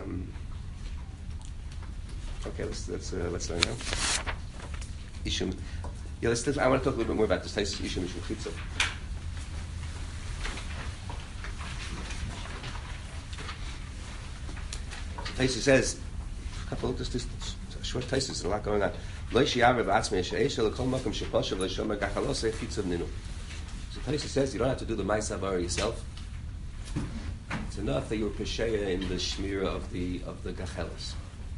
Okay, let's learn now. Ishum. Yeah, I want to talk a little bit more about this Ishum Chitza. Taisa says, a couple of this short Taisa, there's a lot going on. So Taisa says you don't have to do the Ma'aseh Havara yourself. It's enough that you're Pesheya in the Shmira of the Gachelas.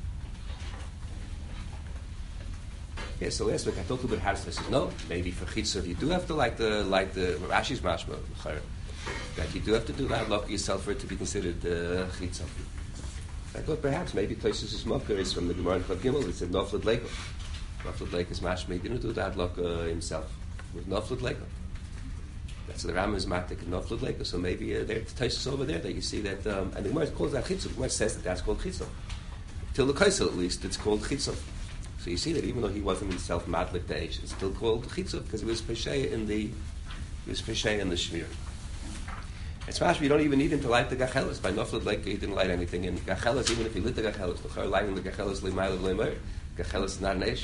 Yeah, so last week I talked a little bit how to say no. Maybe for Chitzah you do have to like the Rashi's mashma that you do have to do that lock yourself for it to be considered Chitzah. I thought perhaps maybe Tosis' Mocker is from the Gemara in Chav Gimel. It said Noflet Leiko. Noflet Leiko is mashma. He didn't do that lock himself. With Noflet Leiko. That's the Rambam is Matik and Noflet Leiko. So maybe there's Tosis over there that you see that, and the Gemara calls that Chitzah. The Gemara says that that's called Chitzah. Till the Kaisel at least, it's called Chitzah. So you see that even though he wasn't himself Madlik Deish, it's still called Chitzah because he was Pesheya in the Shmir. It's mashma you don't even need him to light the Gachelas. By Noflet Leiko he didn't light anything in Gachelas. Even if he lit the Gachelas, the lighting the Gachelas Leimayla Leimayr. Gachelas is not an Eish.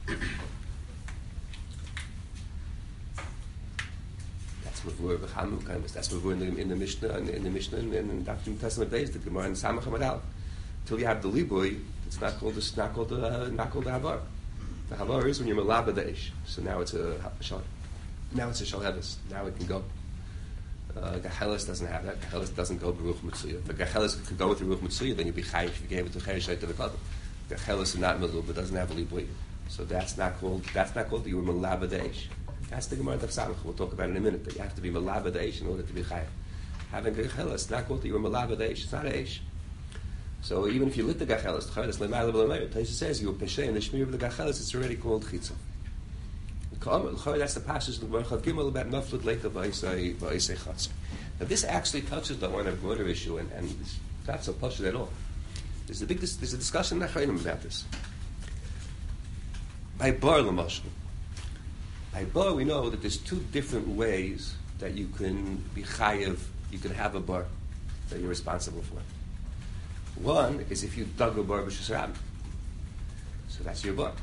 That's Mavur B'Chamu Kaimus. That's Mavur in the Mishnah and in the New Testament days, the Gemara and Samach Hamadal. Until you have the Liboy, it's not called the Havar. The Havar is when you're Malaba the Eish. So now it's a Shalhevis. Now it can go. Gachelis doesn't have that. Gachelis doesn't go Baruch Mitzuya. But Gachelis could go with the Baruch Mitzuya, then you'd be Chayiv if you gave it to Cherishayt to the Kadam. Gachelis is not Mizzul, but doesn't have a Liboy. So that's not called that you were Malaba the Eish. That's the Gemara of Samach. We'll talk about it in a minute. That you have to be Malaba the Eish in order to be Chayiv. Having Gachelis, not called that you were Malaba the Eish. It's not an Eish. So even if you lit the Gachelis, the Chayiv Leimayla Leimayr, Taisa says you were Peshay in the Shmir of the Gachelis, it's already called Chitzah. That's the passage in the Gemara Chav Gimel about Noflet Leiko V'Isei Chatzar. Now this actually touches on one broader issue, and it's not so pashut at all. There's a discussion in Achronim about this. By Bar L'Mashal, by Bar we know that there's two different ways that you can be chayiv, you can have a bar that you're responsible for. One is if you dug a bar b'shus rabim, so that's your bar.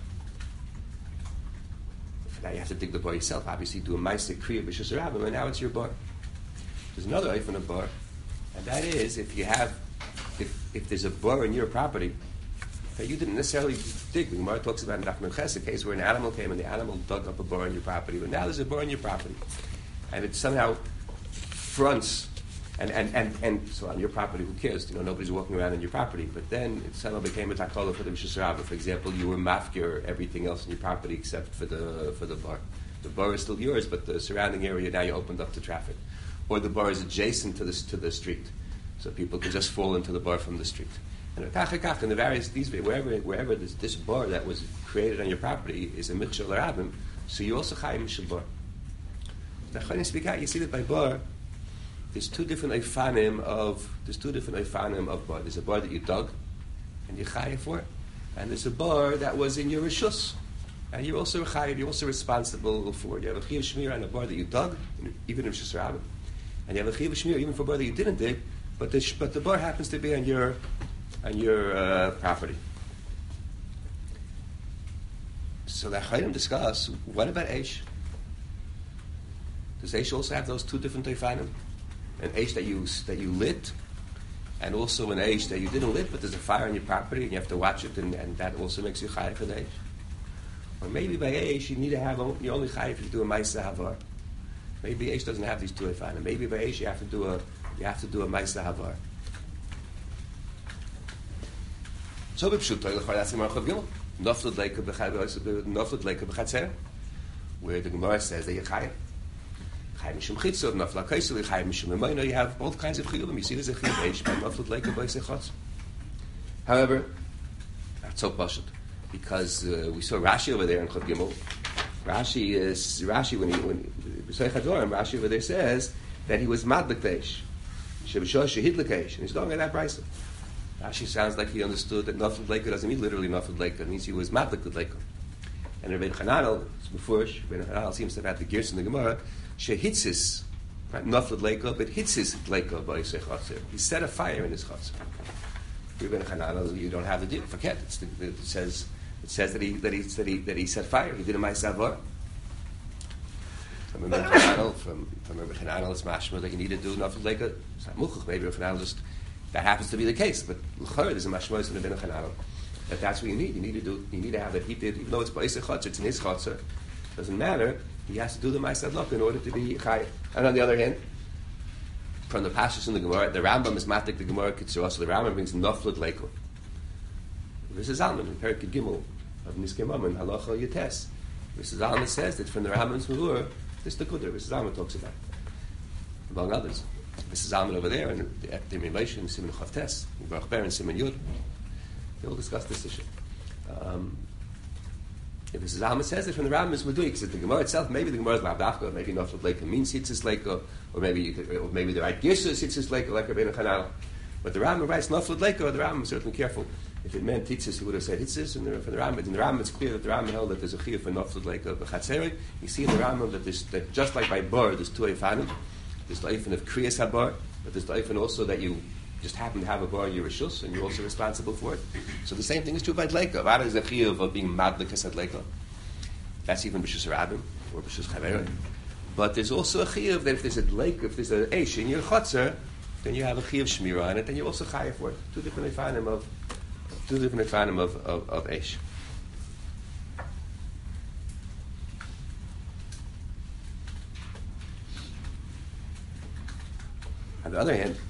For that you have to dig the bar yourself. Obviously, do a ma'aseh kriya b'shus rabim, and now it's your bar. There's another way from a bar, and that is if there's a bar in your property that you didn't necessarily dig. The Gemara talks about in Daf Memches, a case where an animal came and the animal dug up a bar in your property, but now there's a bar in your property, and it somehow fronts, and so on your property, who cares? Nobody's walking around on your property, but then it somehow became a takola for the B'shus Rabba. For example, you were mafkir everything else in your property except for the bar. The bar is still yours, but the surrounding area now you opened up to traffic. Or the bar is adjacent to the street, so people can just fall into the bar from the street. And in the various wherever this bar that was created on your property is a michshel rabim, so you also chayim mishal bar. Now, when speak out, you see that by bar, there's two different eifanim of bar. There's a bar that you dug and you chayim for, and there's a bar that was in your rishus, and you're also chayim. You're also responsible for. You have a chiyuv shmir on a bar that you dug, even in rishus rabim. And you have a chiyuv shmir even for a bar that you didn't dig, but the bar happens to be on your property. So the Chayim discuss, what about Eish? Does Eish also have those two different Teifanim? An Eish that you lit, and also an Eish that you didn't lit, but there's a fire on your property and you have to watch it, and that also makes you Chayiv for the Eish? Or maybe by Eish you only Chayiv if you do a Ma'aseh Havar. Maybe Eish doesn't have these two Teifanim. Maybe by Eish you have to do a Ma'aseh Havar. So b'pshuto l'chor that's Gemara Chav Gimel. Noflet Leiko b'chatzer, where the Gemara says that you chayim mishum chitzot, nofla kaisel, chayim mishum emayna. You have both kinds of chiyuvim. You see there's a chiyuv eish by Noflet Leiko b'isei chotz. However, not so pashut, because we saw Rashi over there in Chav Gimel. Rashi when b'sei chadorim, Rashi over there says that he was madlik teish, sheb'shosh shehid l'keish, and he's going at that brayso. Rashi sounds like he understood that Noflet Leiko doesn't mean literally Noflet Leiko. It means he was madlik Leiko. And Rabbeinu Chananel, Rabbeinu Chananel seems to have had the gears in the Gemara, shehitzis, not Noflet Leiko, but hitzis Leiko b'isei chotzer. He set a fire in his chotzer. Reuben Hananel, you don't have the deal. Forget it. It says that he set fire. He did a ma'aseh. From Reuben Hananel, it's mashma that you need to do nafil leika. It's not muchach. Maybe Reuben Hananel just that happens to be the case, but l'chor there's a mashma in Reuben Hananel that's what you need. You need to have that he did, even though it's ba'isei chotzer, it's in his chotzer. Doesn't matter. He has to do the ma'aseh in order to be chai. And on the other hand, from the pashas in the Gemara, the Rambam is matik the Gemara Kitzur. So the Rambam brings naflud leiko. This is Alman in Perikid Gimel of Niskei Mamon Halacha Yates. This is Alman says that from the Rambam's Mavur, this is the Kudra. This is Alman talks about, among others. This is Alman over there, and the Relation Simon Chavtes, Baruch Ber and Simon Yud. They will discuss this issue. If this is Alman says it from the Rambam is Madui, because the Gemara itself, maybe the Gemara is Labdafka, maybe Naflat Leika means Hitzis Leika, or maybe the right Girsa is Hitzis Leika, like Rabbeinu Chananel. But the Rambam writes Naflat Leika, the Rambam is certainly careful. If it meant Hitzis, he would have said Hitzis, and from the Rambam, in the Rambam it's clear that the Rambam held that there's a Chiyuv for Naflat Leika B'chatzeri. You see in the Rambam that just like by Bar, there's two Eifanim. There's the Eifan of Kriyas HaBar, but there's the Eifan also that you just happen to have a bar in your Rishus, and you're also responsible for it. So the same thing is true by Leika. What is the Chiyuv of being Madlikas at Leika? That's even B'shus Rabim or B'shus Chaverim. But there's also a chiyuv that if there's a lake, if there's an eish in your chotzer, then you have a chiyuv shmira on it, and you also chayav for it. Two different efanim of eish. On the other hand,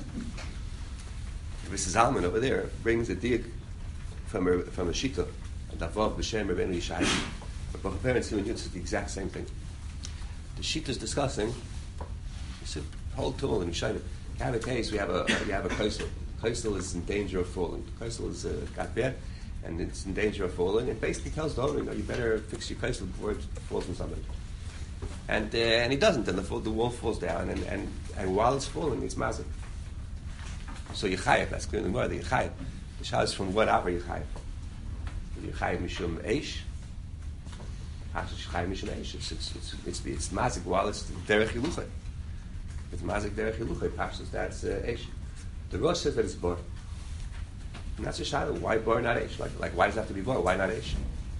Mrs. Zalman over there brings a diak from a shita, a davav b'shem Rabbeinu Yishai. But both parents and it's the exact same thing. The Shita is discussing. It's a whole tool in Yishayim. You have a case. You have a kaisel. Kaisel is in danger of falling. Kaisel is got bad, and it's in danger of falling. And basically tells the owner, you better fix your kaisel before it falls on somebody. And he doesn't, and the wall falls down, and while it's falling, it's massive. So Yechayev, that's clear in the word. The Yechayev. The shah is from what hour Yechayev? Yechayev mishum eish. It's mazik while it's derech yiluchay. It's mazik derech yiluchay. Pashas that's eish. The Rosh says that it's bar. And that's a shadow. Why bar, not eish? Like why does it have to be bar? Why not eish?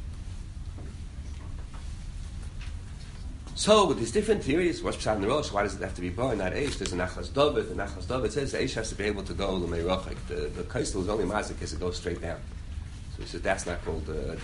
So there's different theories. What's pshat in the Rosh? Why does it have to be bar, not eish? There's a nachlas david. The nachlas david says the eish has to be able to go l'meirachik. The kaisel is only mazik as it goes straight down. So he says that's not called the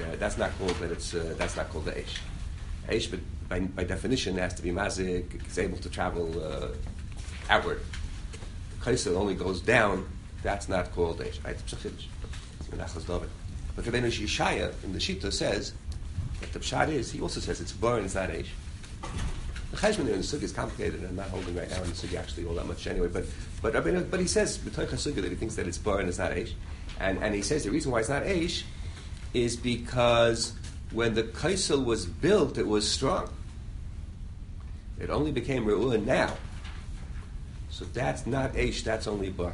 eish. Eish, but by definition, it has to be mazik. It's able to travel outward. The kaisel only goes down. That's not called eish. Right? It's psachiddish. It's menachas david. But Rabbeinu Yishaya in the Shita says that the pshat is. He also says it's bar and it's not eish. The cheshbon in the sugi is complicated, and I'm not holding right now in the sugi actually all that much anyway. But he says b'toich hasugi that he thinks that it's bar and it's not eish. And he says the reason why it's not eish is because when the kaisel was built, it was strong. It only became re'uah now. So that's not eish, that's only bar.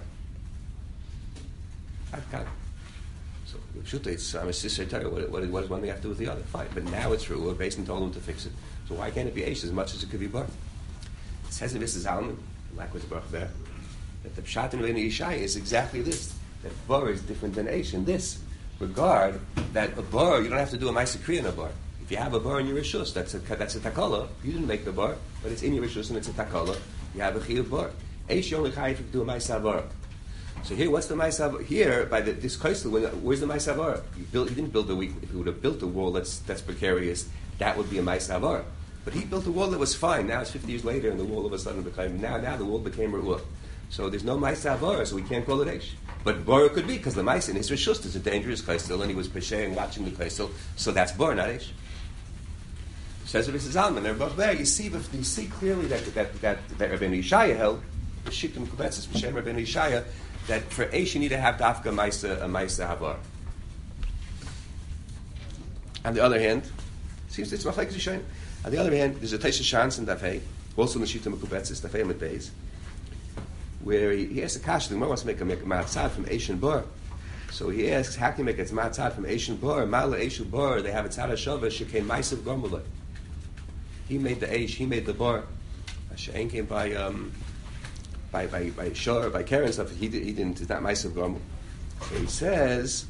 So it's I'm a sister tell you what does one thing have to do with the other? Fine. But now it's re'uah, based on told him to fix it. So why can't it be eish as much as it could be bar? It says in Mrs. Alman, like with the Baruch there, that the pshat in Rabbeinu Yishai is exactly this. That bar is different than eish in this regard. That a bar, you don't have to do a ma'aseh kriya in a bar. If you have a bar in your rishus, that's a takala. You didn't make the bar, but it's in your rishus and it's a takala. You have a chiyuv bar. Eish you only chayav if you do a ma'aseh bar. So here, what's the ma'aseh bar? Here, by this kaisel, where's the ma'aseh bar? He didn't build a weak. If he would have built a wall that's precarious, that would be a ma'aseh bar. But he built a wall that was fine. Now it's 50 years later, and the wall all of a sudden became now the wall became re'uah. So there's no ma'aseh bar, so we can't call it eish. But bar could be, because the ma'aseh in his rishus is a dangerous kaisel, and he was pesheing watching the kaisel, so that's bar, not eish. Says Rabbi Zalman, they're both there. You see clearly that Rabbeinu Yishaya held the shittim kubetzes b'shem Rabbeinu Yishaya that for eish you need to have dafka a ma'aseh habar. On the other hand, seems it's machlekes Yishayim. On the other hand, there's a Teisha Shans in Dafei, also in the shittim kubetzes Dafei Amud Beis, where he asks the kasha, the Gemara wants to make a matzad from eish and bar. So he asks, how can you make a matzad from eish and bar? Ma'ala eish and bar, they have a tzad hashava, shekain ma'asav gomula. He made the eish, he made the bar. She'ain came by Shor, by Karen stuff. He didn't. It's not ma'asav gomul. So he says,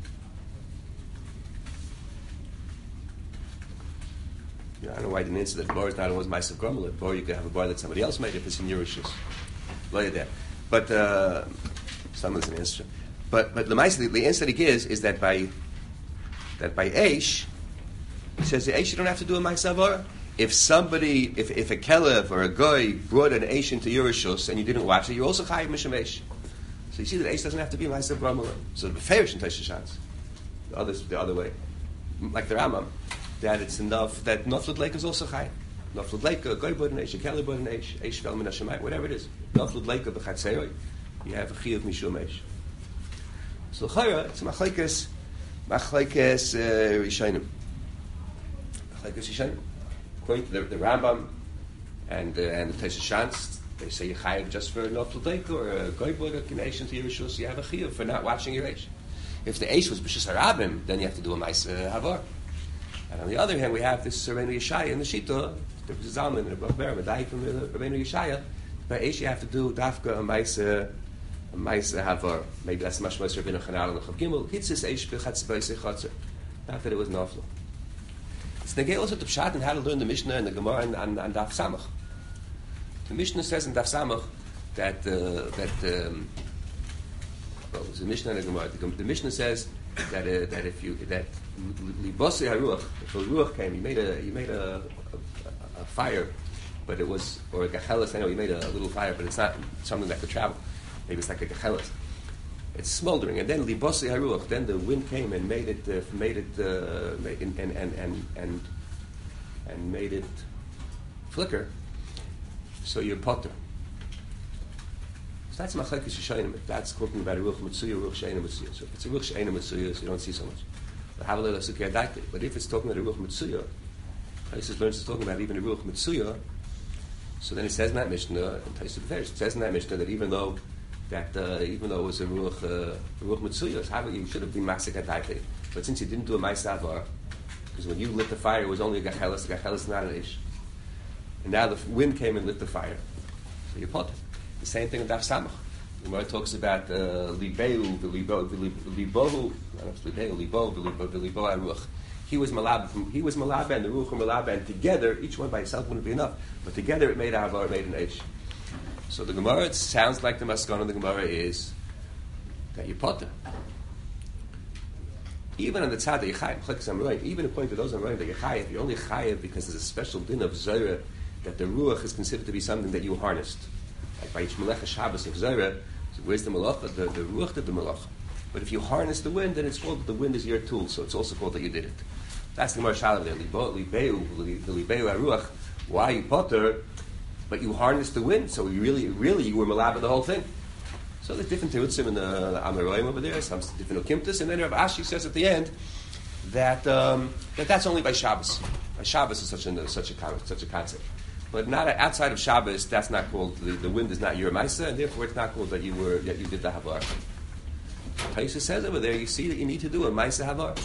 I don't know why I didn't answer that. Bar is not always Ma'asav Gromel. Bar, you could have a bar that somebody else made if it's in your issues. Lay it there. But someone's an answer. But the answer that he gives is that by Eish, he says the Eish you don't have to do a Ma'asav. If somebody, if a Kelev or a Goy brought an Eish into your Rishus and you didn't watch it, you're also Chayiv Mishum Eish. So you see that Eish doesn't have to be Ma'asav Gromel. So the Beferish in Teish Shans. The other way. Like the Rambam, that it's enough that Noflut Lake is also Chayiv. Noflut Lake, a Goy brought an Eish, a Kelev brought an Eish, Eish fell min Hashemayim, whatever it is. Noflut Lake, a B'chatzeroi, you have a Chayiv Mishum Eish. So Chayra, it's Machlekes Rishonim. Machlekes Rishonim. According to the Rambam and the Teish Shans, they say you chayiv just for Noflut Lake or a Goy brought a connection to your Rishus, you have a chayiv for not watching your Eish. If the Eish was B'shus Harabim, then you have to do a Ma'asav Havar. And on the other hand, we have this Rabbeinu Yeshaya in the Shita, the Zalman and the Bachber, Medai from Rabbeinu Yeshaya. By Eish you have to do Dafka a Ma'asav Havar. Maybe that's much more Rabbeinu Chanal and Chav Gimel. Hitzis Eish B'chatz B'yisei Chatzer. Not that it was Noflu. It's negay also to Pshat and how to learn the Mishnah and the Gemara and Daf Samach. The Mishnah says in Daf Samach that the Mishnah and the Gemara. The Mishnah says that Libosei Haruach, if a Ruach came, you made a fire, but it was, or a Gachelis. I know you made a little fire, but it's not something that could travel. Maybe it's like a Gachelis. It's smoldering, and then Libosei Haruach. Then the wind came and made it flicker. So you're potter. So that's Machlekes Rishonim. That's talking about a Ruach Mitzuya, Ruach She'eina Mitzuya. So if it's a Ruach She'eina Mitzuya, so you don't see so much. But if it's talking about a Ruach Mitzuya, Taisus learns to talk about even a Ruach Mitzuya. So then it says in that Mishnah, it says in that Mishnah that even though it was a Ruach Mitzuya, you should have been Masik Adaiti. But since you didn't do a Ma'asav Havar, because when you lit the fire, it was only a Gachelis. The Gachelis is not an Ish. And now the wind came and lit the fire. So you put it. The same thing in Daf Samach. The Gemara talks about Libeu, Libohu, Aruach. He was Malab, and the Ruach were Malab, and together, each one by itself wouldn't be enough. But together it made a Havar, it made an Eish. So the Gemara, it sounds like the Maskana of the Gemara is that you potter. Even on the tzad that you chayiv, even according to those Amorim that you chayiv, you're only chayiv because there's a special din of Zohar that the Ruach is considered to be something that you harnessed. Like by each Melecha Shabbos of Zohar, so where's the Malacha? The Ruach did the Malacha. But if you harness the wind, then it's called that the wind is your tool, so it's also called that you did it. That's the Gemara Shalom there. Libeu Aruach. Why you potter? But you harnessed the wind, so you really you were malab the whole thing. So there's different terutzim in the Amoraim over there, some different okimtas, and then Rav Ashi says at the end that that's only by Shabbos. By Shabbos is such a concept, but not outside of Shabbos. That's not called the wind is not your ma'isa, and therefore it's not called that you did the havar. Taisa says over there, you see that you need to do a ma'isa havar.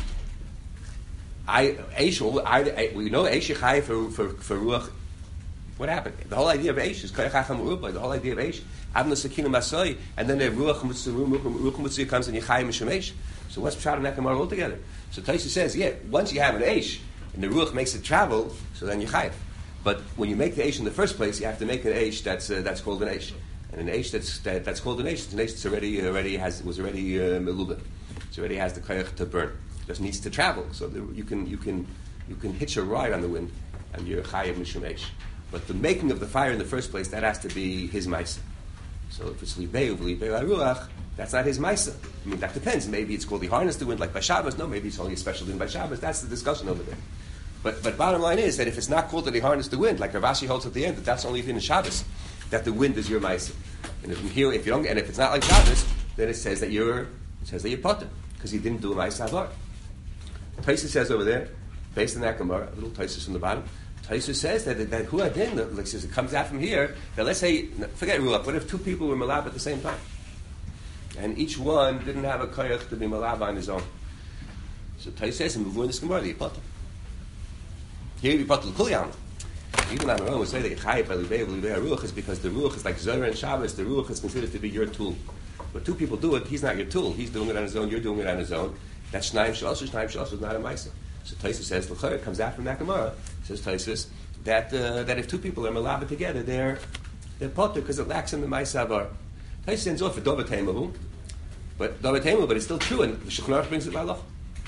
We know Eish Yechai for Ruach. What happened? The whole idea of Eish is Koyach Hacham Urubai. The whole idea of Eish, Avna Sakina Masoi, and then the Ruach Mitzvah comes and Yechai Mishum Eish. So what's Pshat and Nekamar altogether? So Taisa says, once you have an Eish and the Ruach makes it travel, so then Yechai. But when you make the Eish in the first place, you have to make an Eish that's called an Eish, and an Eish that's called an Eish. It's an Eish that's was already meluba. It already has the Koyach to burn. It just needs to travel, so you can hitch a ride on the wind, and you're Chayav Mishum Eish. But the making of the fire in the first place, that has to be his Maisa. So if it's Libeu Aruach, that's not his Maisa. I mean, that depends. Maybe it's called the harness the wind like by Shabbos. No, maybe it's only a special din by Shabbos. That's the discussion over there. But bottom line is that if it's not called that he harnessed the wind, like Rav Ashi holds at the end, that's only din in Shabbos, that the wind is your Maisa. And if it's not like Shabbos, then it says that you're potter, because he didn't do a Maisa Havar. Taisa says over there, based on that Gemara, a little Taisa from the bottom, Taisa says that Huadin, like says it comes out from here, that let's say, forget Ruach, what if two people were malab at the same time? And each one didn't have a koyach to be malab on his own. So Taisa says, and before in this Gemara, the Yipotter. Here you Yipotter L'Kulyam. Even on our own, we say that Chayiv by Libei Ruach is because the Ruach is like Zohar and Shabbos, the Ruach is considered to be your tool. But two people do it, he's not your tool. He's doing it on his own, you're doing it on his own. That's Shnayim Shalosh is not a Maisa. So Tosfos says, L'chayr, it comes out from that Gemara, says Tosfos, that if two people are malaba together, they're potter because it lacks in the Maisa Avar. Tosfos sends off for Dover Teimavu, but it's still true, and the Shulchan Aruch brings it by law.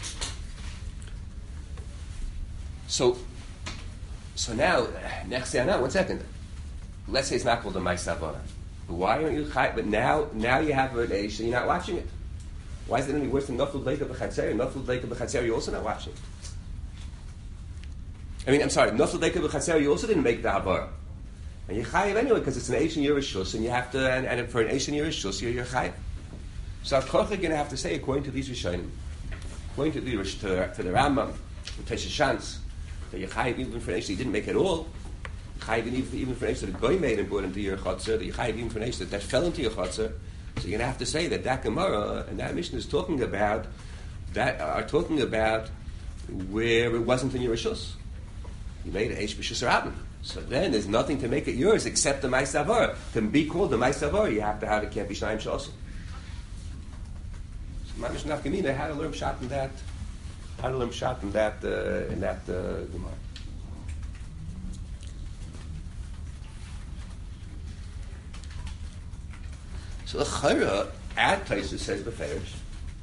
So now, one second. Let's say it's not called a Maisa Avar. Why aren't you chai? But now you have an Eish and you're not watching it. Why is it any worse than Naful Leika B'Chatzer? Naful Leika B'Chatzer, you're also not watching it. I'm sorry, Naful Leika B'Chatzer, you also didn't make the Avar. And you're chayiv anyway, because it's an Eish and you're a Shus, and you have to, and for an Eish and you're a Shus, you're chayiv. So Koch are going to have to say, according to these Rishonim, according to the Rambam, the Tesha Shantz, that you're chayiv even for an Eish that you didn't make at all, chayiv even for an Eish that a Goy made and brought into your Chatzar, that you're chayiv even for an Eish that fell into your Chatzar. So you're going to have to say that Gemara and that Mishnah is talking about where it wasn't in your Rishus. You made an Eish B'Shus Rabban. So then there's nothing to make it yours except the Maisa Avar. To be called the Maisa Avar, you have to have it can't be Shnayim Shalosh. So my Mishnah Nafkamina had to learn shot in that. Gemara. So the Chayra at Tosfos says beferish.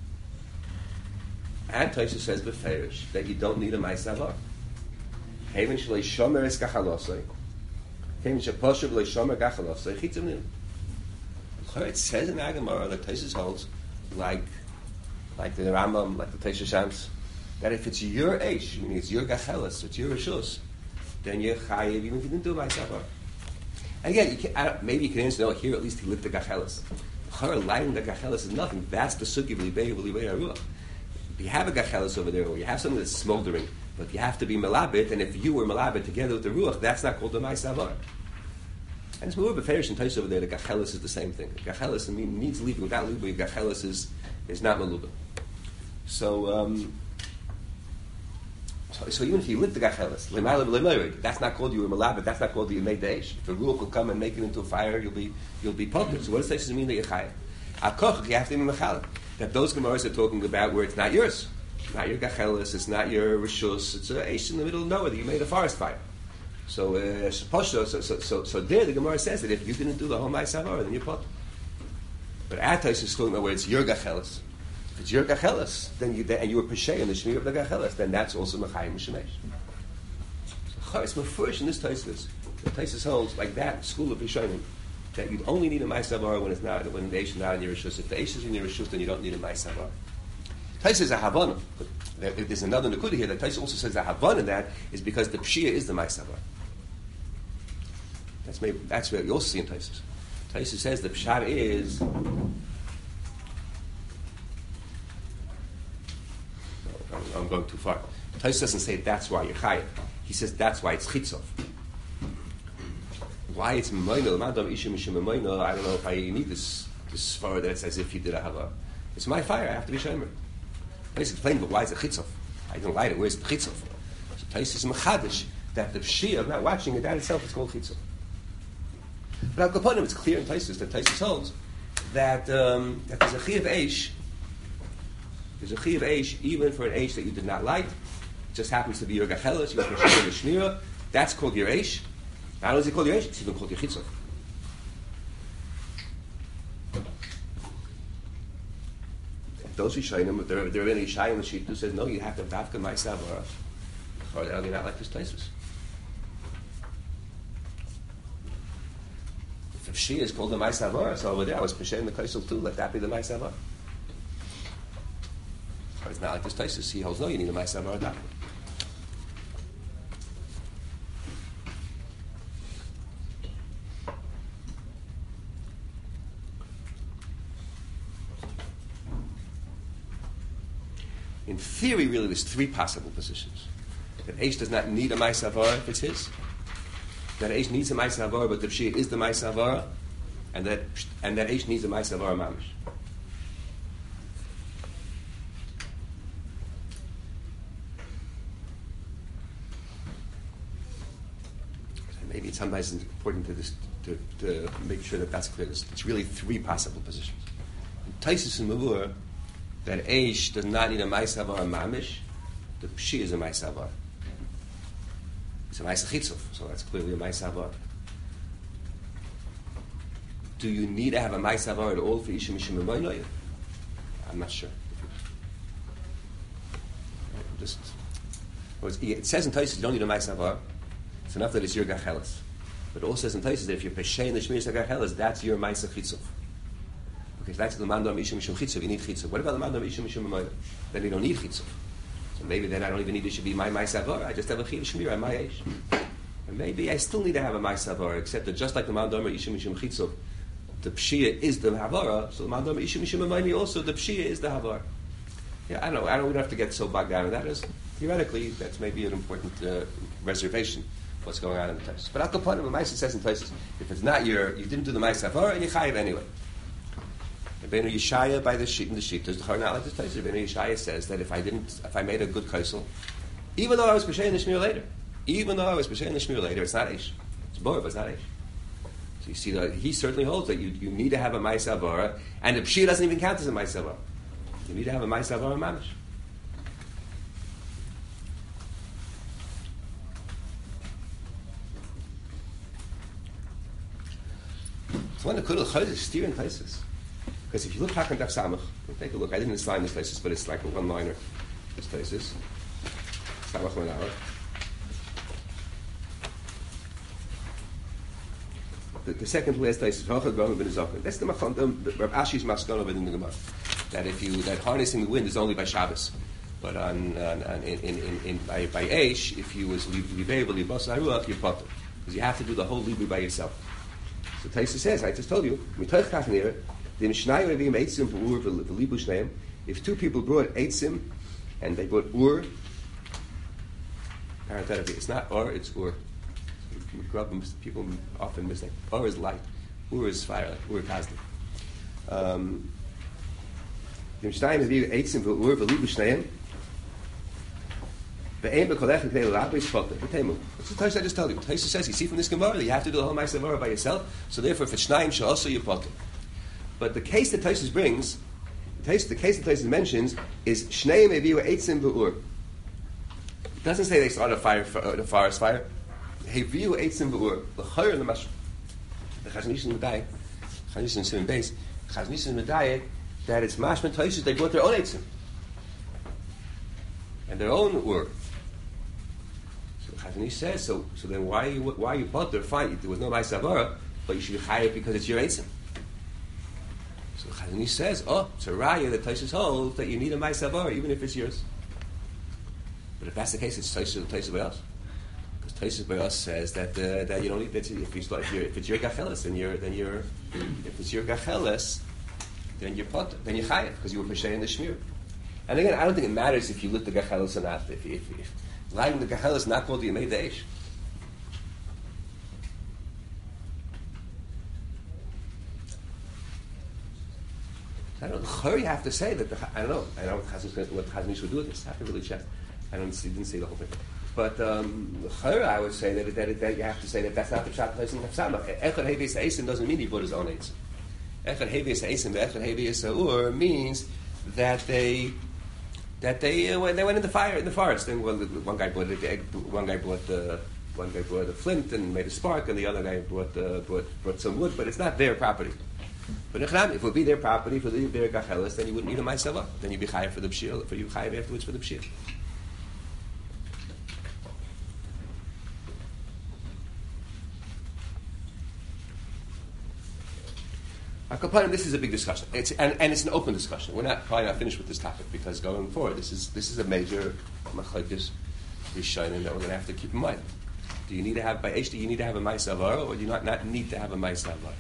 That you don't need a Maisa Avar. Haven shlei shomer es gachalosai. Haven sheposhav lei shomer gachalosai. Chitzim nim. It says in the Gemara that Tosfos holds, like the Rambam, like the Tesha Shantz, that if it's your Eish, meaning it's your gachelis, it's your Rishus, then you're chayiv even if you didn't do a Maisa Avar. And again, maybe you can answer, no, here at least he lit the gachelis. Chayra lighting the gachelis is nothing. That's the sugi v'libei haruach. If you have a gachelis over there, or you have something that's smoldering, but you have to be melabit, and if you were melabit together with the ruach, that's not called the Maisa Avar. And it's more beferish and Tosfos over there. The gachelis is the same thing. Gachelis needs leaving. Without leaving, gachelis is not melubah. So even if you lit the gachelis, that's not called you were melabit. That's not called you made the eish. If a ruach will come and make it into a fire, you'll be potent. So what does Tosfos mean that you're chayav? Akoch, you have to be mechalek. That those gemaras are talking about where it's not yours. Not your gachelis, it's not your rishus, it's an eish in the middle of nowhere that you made a forest fire. So there the Gemara says that if you didn't do the whole Maisa Avar, then you're pot. But Atos is talking about where it's your gachelis. If it's your gachelis, and you were peshay in the shmir of the gachelis, then that's also mechayim shemesh. So it's mefurish in this Tosfos. The Tosfos holds like that school of Rishonim that you only need a Maisa Avar when the eish is not in your rishus. If the eish is in your rishus, then you don't need a Maisa Avar. Tosfos is a Havana, but there's another Nakuda here that Tosfos also says a Havana that is because the Pshia is the Maisa Avar. That's where you also see in Tosfos. Tosfos says the Pshat is I'm going too far. Tosfos doesn't say that's why you're chayav. He says that's why it's chitzov. Why it's memoino? I don't know if I need this svara that it's as if he did a hava. It's my fire. I have to be shomer. Tosfos explained, but why is it chitzov? I don't light it. Where's the chitzov? So Tosfos is mechadish that the pshia of not watching it, that itself is called chitzov. But Al Kaponim, it's clear in Tosfos that Tosfos holds that there's a chi of eish. There's a chi of eish even for an eish that you did not light. It just happens to be your gachelis, your shnira. That's called your eish. Not only is it called your eish, it's even called your chitzov. Those Rishonim, there are any Shai in the sheet who says no, you have to dafka Maisa Avar, or they're not like this Tosfos. If she is called the Maisa Avar, so over there I was peshay in the Kaisel too. Let that be the Maisa Avar. Or it's not like this Tosfos. He holds no, you need a Maisa Avar dafka. In theory, really, there's three possible positions. That Eish does not need a Maisa Avar if it's his. That Eish needs a Maisa Avar, but the Pshia is the Maisa Avar, and that Eish needs a Maisa Avar mamish. Maybe it's sometimes important to make sure that that's clear. It's really three possible positions. Taisus and Mavur that Eish does not need a Maisavar Mamish. The Pshi is a Maisavar. It's a Maisachitzuf, so that's clearly a Maisavar. Do you need to have a Maisavar at all for Isha Mishim Emoinoy? I'm not sure. It says in Taisus you don't need a Maisavar. It's enough that it's your Gachelis. But it also says in Taisus that if you're Peshay in the Shmir Gachelis, that's your Maisachitzuf. Okay, so that's the Mandam Isha Mishim Chitzuf, you need Chitzuf. What about the Mandam Isha Mishim Emoinoy? Then you don't need Chitzuf. So maybe then I don't even need it should be my Maisavar. I just have a Chiv Shmir on my age. And maybe I still need to have a Maisavar, except that just like the Mandam Isha Mishim Chitzuf, the Pshia is the Havara, so the Mandam Isha Mishim Emoinoy also, the Pshia is the Havara. Yeah, I don't know. We don't have to get so bogged down in that. Theoretically, that's maybe an important reservation. What's going on in the text? But at the point of the Maisa says in places, if it's not you didn't do the Maisa Havara, and you chayiv anyway. Rabbeinu Yeshaya by the sheet in the sheet, there's the Chor not like this place. Rabbeinu Yeshaya says that if I made a good kaisel, even though I was Peshay in the Shmir later, it's not Eish. It's Bor, but it's not Eish. So you see that he certainly holds that you need to have a Maisa Havara, and the Pshia doesn't even count as a Maisa Havara. You need to have a Maisa Havara Mamish. So when the Kudal Chodesh is steering places, because if you look back on Daf Samach, take a look. I didn't assign this places, but it's like a one-liner. This places, Samach Manara. The second place is Hochad Gom Ben Zokan. That's the Machon. Rav Ashi's Maskana within the Gemara. That harnessing the wind is only by Shabbos, but by Eish, if you was libei v'libas haruach, you're potter, because you have to do the whole libui by yourself. So Taisa says, I just told you, if two people brought eitzim and they brought ur, parenthetically, it's not ur, it's ur. People often mistake. Ur is light, ur is fire, ur kazdi. What's the Taisa I just told you? Taisa says, you see from this Gemara that you have to do the whole Ma'aseh Gemara by yourself, so therefore if it's Shnayim, also you potter. But the case that Taisa brings, the case that Taisa mentions, is Shneim Eviu Eitzim V'ur. It doesn't say they started a forest fire. Eviu Eitzim V'ur. L'chayr l'mash. The Chazon Ish in Medayek, Chazon Ish in Simon Beis, Chazon Ish in Medayek, that it's mashman Taisa, they brought their own eitzim and their own ur. So Chazon Ish says, so then why you potter? Fine, there was no Ma'aseh Havara, but you should be chayav because it's your eitzim. So Chazon Ish says, it's a raya that Taisa holds that you need a Ma'aseh Havara even if it's yours. But if that's the case, it's Taisa by us. Because Taisa by us says that you don't need that if it's your gacheles, then you're if it's your gacheles, then you're potter, then you're chayav because you were peshay in the shmir. And again, I don't think it matters if you lit the gachelis or not. If lighting the gachelis not called you made the ish. I don't know. You have to say that. I don't know what Chazon Ish would do with this. I have to really check. Didn't see the whole thing. But I would say that you have to say that that's not the pshat place in Tafsama. Echad hevius eisim doesn't mean he brought his own eisim. Echad hevius eisim, echad hevius ur means that they when they went in the forest. Then one guy brought a flint and made a spark, and the other guy brought some wood. But it's not their property. But if it would be their property for their gachelis, then you wouldn't need a ma'aseh. Then you'd be chayav for the b'shir. For you chayav afterwards for the b'shir. This is a big discussion. It's an open discussion. We're probably not finished with this topic because going forward, this is a major machlokes rishonim that we're going to have to keep in mind. Do you need to have by Eish? Do you need to have a Ma'aseh Havara, or do you not need to have a Ma'aseh Havara?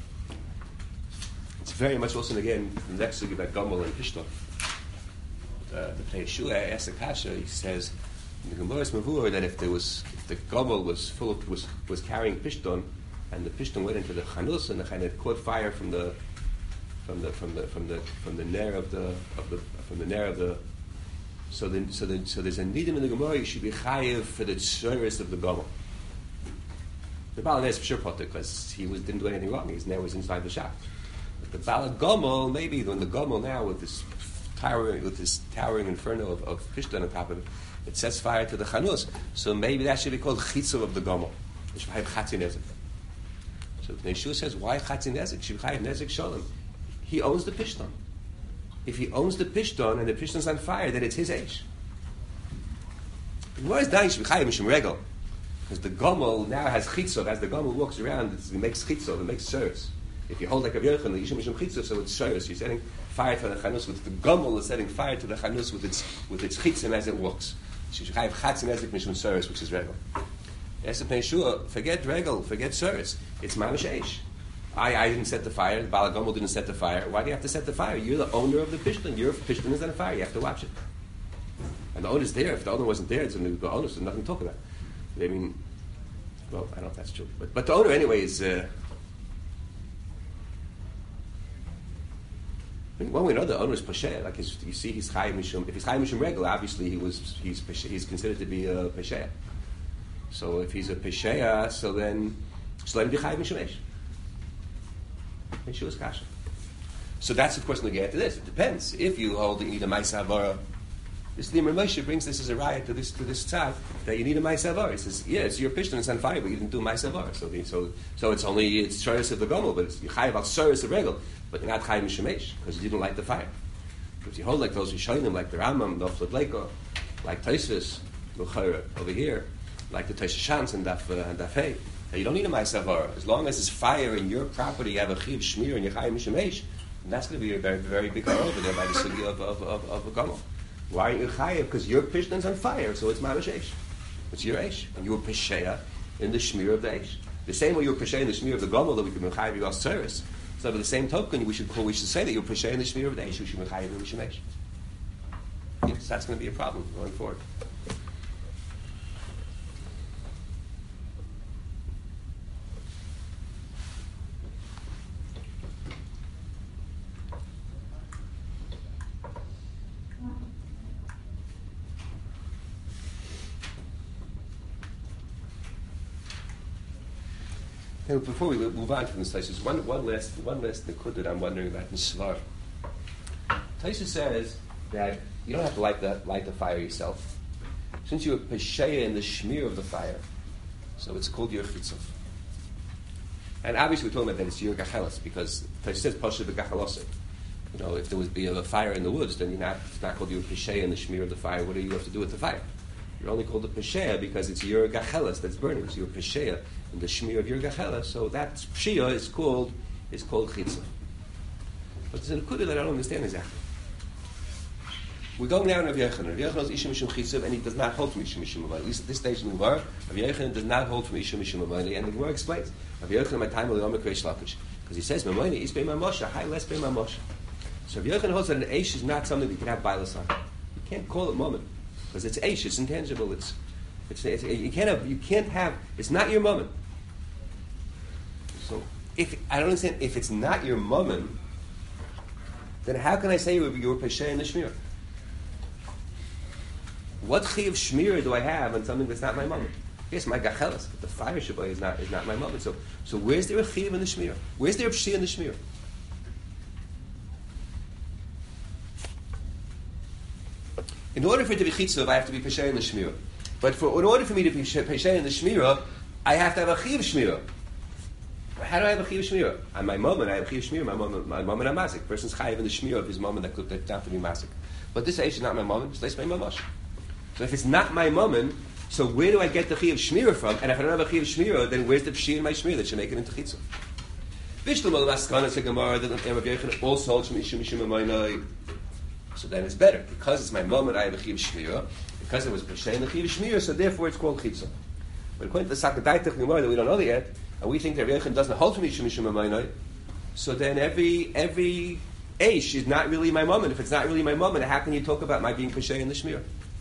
It's very much also again the next sugi about Gomel and Pishton. The Pnei Yeshua asks a kasha. He says in the Gemara's Mavur that if the Gomel was carrying Pishton, and the Pishton went into the Chanus, and the Chanus caught fire from the nair of the. So there's a nidim in the Gemara. You should be chayiv for the service of the Gomel. The Baal Nes for sure potter because he didn't do anything wrong. His nair was inside the shop. The Bala Gomel, maybe when the Gomel now with this towering inferno of Pishtan on top of it, it sets fire to the Chanus. So maybe that should be called Chitzah of the Gomel. It should have Chatzin Nezek. So Yeshua says, why Chatzin Nezek? Should have Nezek Shalom. He owns the Pishtan. If he owns the Pishtan and the Pishtan's on fire, then it's his age. Why is Dain Shvichayim Mishum Regel? Because the Gomel now has Chitzah. As the Gomel walks around, it makes Chitzah, it makes Shores. If you hold like a Yochanan, the Yishim Mishum Chitzah, so it's Shores. You're setting fire to the Chanus with the Gomel is setting fire to the Chanus with its Chitzah as it walks. Shvichayim Chatzin Nezek Mishum Shores, which is Regel. Forget Regel, forget Shores. It's Mamish Eish. I didn't set the fire. The Bala Gomel didn't set the fire. Why do you have to set the fire? You're the owner of the Pishtan. Your Pishtan is on fire. You have to watch it. And the owner's there. If the owner wasn't there, it's the owner, so there's nothing to talk about. I mean, well, I don't know if that's true. But the owner, anyway, is... one way or another, the owner is Pesheya. Like you see, he's Chayim Mishum. If he's Chayim Mishum Regel, obviously he's considered to be a Pesheya. So if he's a Pesheya, so let him be Chayim Mishum Eish. Yeshua's kasha. So that's, of course, when we get to this. It depends. If you hold that you need a Ma'aseh Havara, this the Moshe brings this as a riot to this tzad that you need a Ma'aseh Havara. He says, yeah, it's your Pishtan, it's on fire, but you didn't do a Ma'aseh Havara. So it's Shoros of the Gomel, but you're Chayav al Shoros of Regel, but you're not Chayav Mishemesh because you didn't light the fire. But if you hold like those Rishonim, like the Rambam, the Oflat Leiko, like Tosfos, Luchara over here, like the Tosha Shans and Daf Hey, you don't need a Ma'aseh Havara. As long as it's fire in your property, you have a Chiv Shmir and you're Chayav Mishemesh, and that's going to be a very, very big car over there by the Sugi of a Gomel. Why are you chayav? Because your pishtan's on fire, so it's mamash eish. It's your eish, and you were pesheya in the shmir of the eish. The same way you were pesheya in the shmir of the gomel that we can be chayav you as tzeres. So, by the same token, we should say that you're pesheya in the shmir of the eish. We should be chayav in the shemesh. Yes, that's going to be a problem going forward. Now, before we move on from this, there's one last nikud that I'm wondering about in Svar. Taisa says that you don't have to light the fire yourself. Since you're pesheya in the shmir of the fire, so it's called your chitzuf. And obviously we're talking about that it's your gachelas, because Taisa says pasha b'gachelosik. You know, if there would be a fire in the woods, then it's not called your pesheya in the shmir of the fire. What do you have to do with the fire? You're only called a pesheya because it's your gachelas that's burning. It's your pesheya in the shmir of your gachelas. So that pshia is called chitzah. But there's a nekuda that I don't understand exactly. We're going now in Rav Yochanan. Rav Yochanan is isha mishum chitzah, and he does not hold from isha mishum amayli. At least at this stage in the Gemara, Rav Yochanan does not hold from isha mishum amayli, and the Gemara explains. Rav Yochanan my time will yom kreish lakish because he says mamayli is bein mamosha, high less bein mamosha. So Rav Yochanan holds that an eish is not something that you can have bilas on. You can't call it moment. Because it's eish, it's intangible. You can't have. It's not your moment. So I don't understand. If it's not your moment, then how can I say you were pesheya in the shmir? What chi of shmir do I have on something that's not my moment? Yes, my gachelas, but the fire shabbai is not my moment. So where's there a chi in the shmir? Where's there a pshia in the shmir? In order for it to be chitzah, I have to be pesheya in the shmira. But in order for me to be pesheya in the shmira, I have to have a chiv shmira. How do I have a chiv shmira? On my moment, I have a chiv shmira. My moment, I'm masik. Person's chayiv in the shmira of his moment that have to be masik. But this age is not my moment. It's less my mamash. So if it's not my moment, so where do I get the chiv shmira from? And if I don't have a chiv shmira, then where's the pshi in my shmira that should make it into chitzah? Vishlam al maskana to Gemara that Rav Yochanan also holds from ishum amayna. So then it's better. Because it's my moment, I have a chiv shmira. Because it was pesheya in the chiv shmira, so therefore it's called chitzah. But according to the Sakadaitach Gemara that we don't know that yet, and we think that Rav Yochanan doesn't hold from ishum amayna, so then every eish is not really my moment. If it's not really my moment, how can you talk about my being pesheya in the shmira?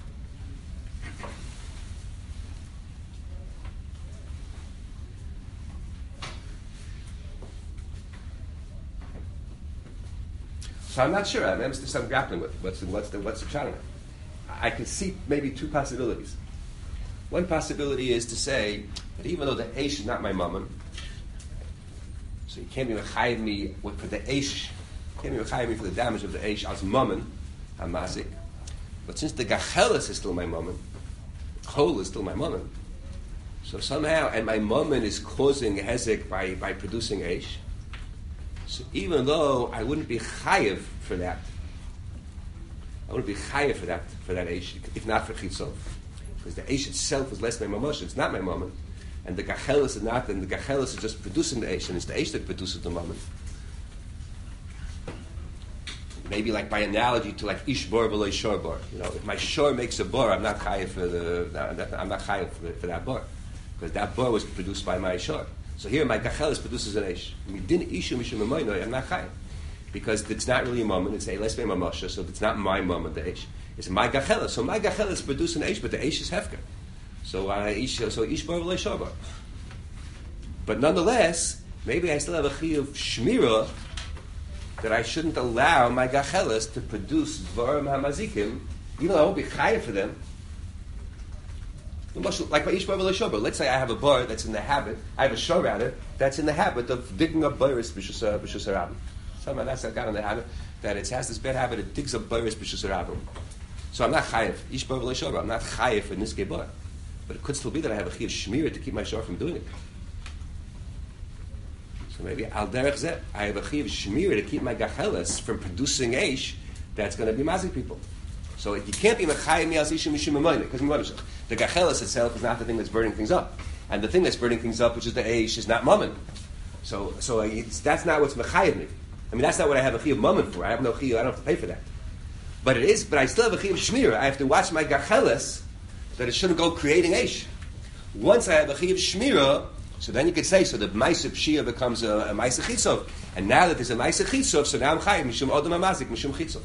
So I'm not sure. I'm still grappling with what's the challenge. I can see maybe two possibilities. One possibility is to say that even though the eish is not my moment, So you can't be mechayev me for the eish. You can't be mechayev me for the damage of the eish as mammon, hamazik. But since the gachelis is still my mammon, chol is still my mammon. So somehow, and my mammon is causing hezek by producing eish. So even though I wouldn't be chayev for that, I wouldn't be chayev for that eish, if not for chitzov, because the eish itself is less my mamosh. It's not my mammon, and the gachelis is not. And the gachelis is just producing the eish, and it's the eish that produces the mammon. Maybe like by analogy to like ish bor v'lo shor bor. If my shor makes a bor, I'm not chayev for that bor, because that bor was produced by my shor. So here my gachelis produces an eish. I'm not chayev, because it's not really a moment. It's a less by mamosha, so it's not my moment. The eish it's my gachelis. So my gachelis produce an eish, but the eish is hefker. So ish bor v'lo shor bor. But nonetheless, maybe I still have a chi of shmira, that I shouldn't allow my gachelis to produce dvarim hamazikim, even though I won't be chayev for them. Like my ish bar v'lo shor bor. Let's say I have a bar that's in the habit, I have a shor rather, that's in the habit of digging up boris b'shus harabim. Somehow that's got in the habit that it has this bad habit, it digs up boris b'shus harabim. So I'm not chayev, ish bar v'lo shor bor. I'm not chayev for niskei bar. But it could still be that I have a chi of shmira to keep my shor from doing it. So maybe al derech zeh, I have a chi of shmira to keep my gachelis from producing eish that's going to be mazik people. So you can't be mechayim mi al zishim mishum amoyne, because the gachelis itself is not the thing that's burning things up, and the thing that's burning things up, which is the eish, is not mammon. So that's not what's mechayim me. I mean, that's not what I have a chi of mammon for. I have no chi. I don't have to pay for that. But it is. But I still have a chi of shmira. I have to watch my gachelis that it shouldn't go creating eish. Once I have a chi of shmira, so then you could say, so the Maisa Pshia becomes a Maisa Chitzov. And now that there's a Maisa Chitzov, so now I'm Chayiv, Mishum Odom HaMazik, Mishum Chitzov.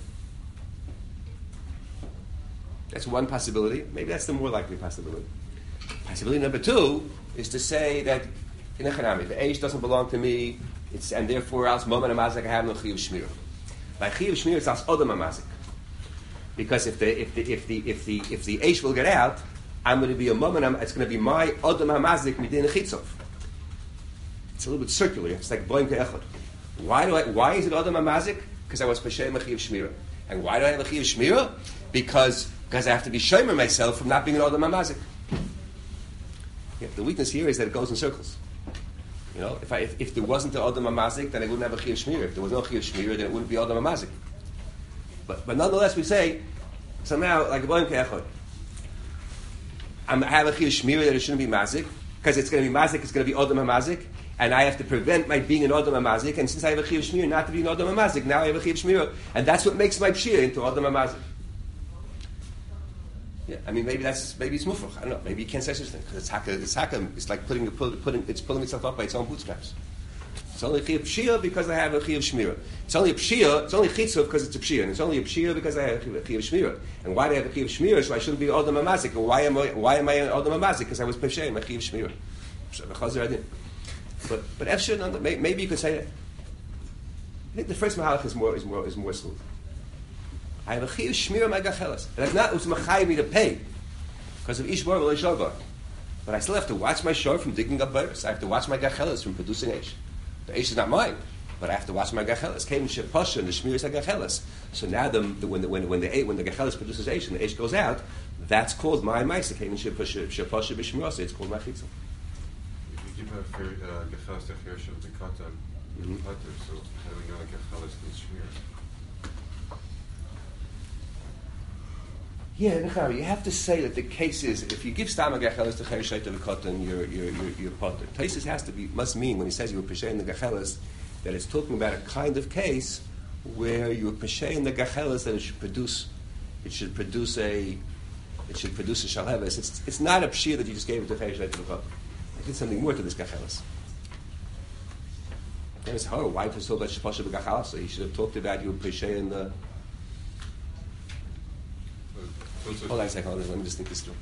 That's one possibility. Maybe that's the more likely possibility. Possibility number two is to say that, in Echanami, the Eish doesn't belong to me, and therefore, als Momen HaMazik, I have no Chayiv Shmira. By Chayiv Shmira, it's als Odom HaMazik. Because if the Eish will get out, I'm going to be a Momen, it's going to be my Odom HaMazik, Midin Chitzov. It's a little bit circular. It's like boim ke'echad. Why is it Adam HaMazik? Because I was Peshay Mechi of Shmira. And why do I have a Chi of Shmira? Because I have to be shomer myself from not being an Adam HaMazik. Yeah, the weakness here is that it goes in circles. If there wasn't an Adam HaMazik, then I wouldn't have a Chi of Shmira. If there was no Chi of Shmira, then it wouldn't be Adam HaMazik. But nonetheless, we say, somehow, like boim ke'echad. I have a Chi of Shmira that it shouldn't be Mazik, because it's going to be Mazik, it's going to be Adam HaMazik. And I have to prevent my being an Odom HaMazik, and since I have a Chi of Shmira not to be an Odom HaMazik, now I have a Chi of Shmira, and that's what makes my Pshia into Odom HaMazik. Yeah, I mean, maybe it's mufrach. I don't know. Maybe you can't say such a thing, because it's hakam. It's like pulling itself up by its own bootstraps. It's only a Chi of Pshia because I have a Chi of Shmira. It's only a Pshia, it's only Chitzov because it's a Pshia, and it's only a Pshia because I have a Chi of Shmira. And why do I have a Chi of Shmira? So I shouldn't be Odom HaMazik. And why am I an Odom HaMazik? Because I was Peshay, my Chi of Shmira. So the Chazer I didn't. But Efshir, maybe you could say that. I think the first mahalach is more smooth. I have a chi of shmira my gachelas, and it's not usmachayim me to pay because of ish bar v'lo shor bor. But I still have to watch my shor from digging up virus. I have to watch my gachelas from producing eish. The eish is not mine, but I have to watch my gachelas. Came in shepasha and the shmira is a gachelas. So now when the gachelas produces eish and the eish goes out, that's called my ma'isa. Came in shepasha b'shmira, so it's called my chitzah. Give a gechelas to Hirsch of the katan in the pater, so having a gechelas needs shmir. Yeah, you have to say that the case is if you give stam a gechelas to Hirsch of the katan, you're pater. Taisus must mean when he says you were peshein the gechelas that it's talking about a kind of case where you were peshein the gechelas that it should produce a shalheves. It's not a pshir that you just gave it to Hirsch of the katan. Did something more to this gachelas. And it's her wife was told about shepasha b'gachalas, so he should have talked about you peshay in the. Hold on a second. Let me just think this through.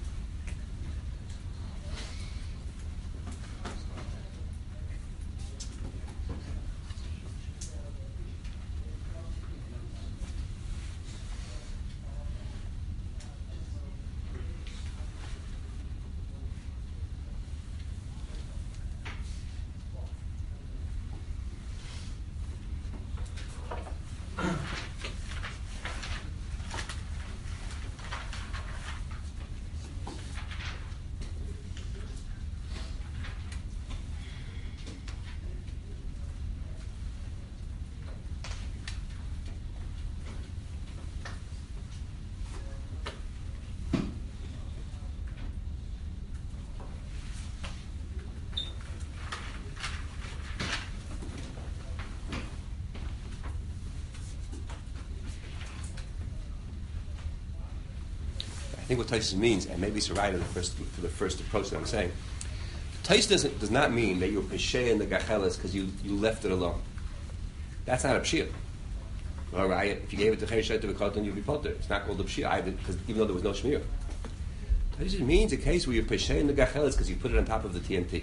think what Taisus means, and maybe it's right for the first approach that I'm saying, Taisus does not mean that you're peshe in the gachelis because you left it alone. That's not a pshia. All right, if you gave it to Chereshet to the Katan, you'd be potter. It's not called a pshia because even though there was no shmir. Taisus means a case where you're peshe in the gachelis because you put it on top of the TNT.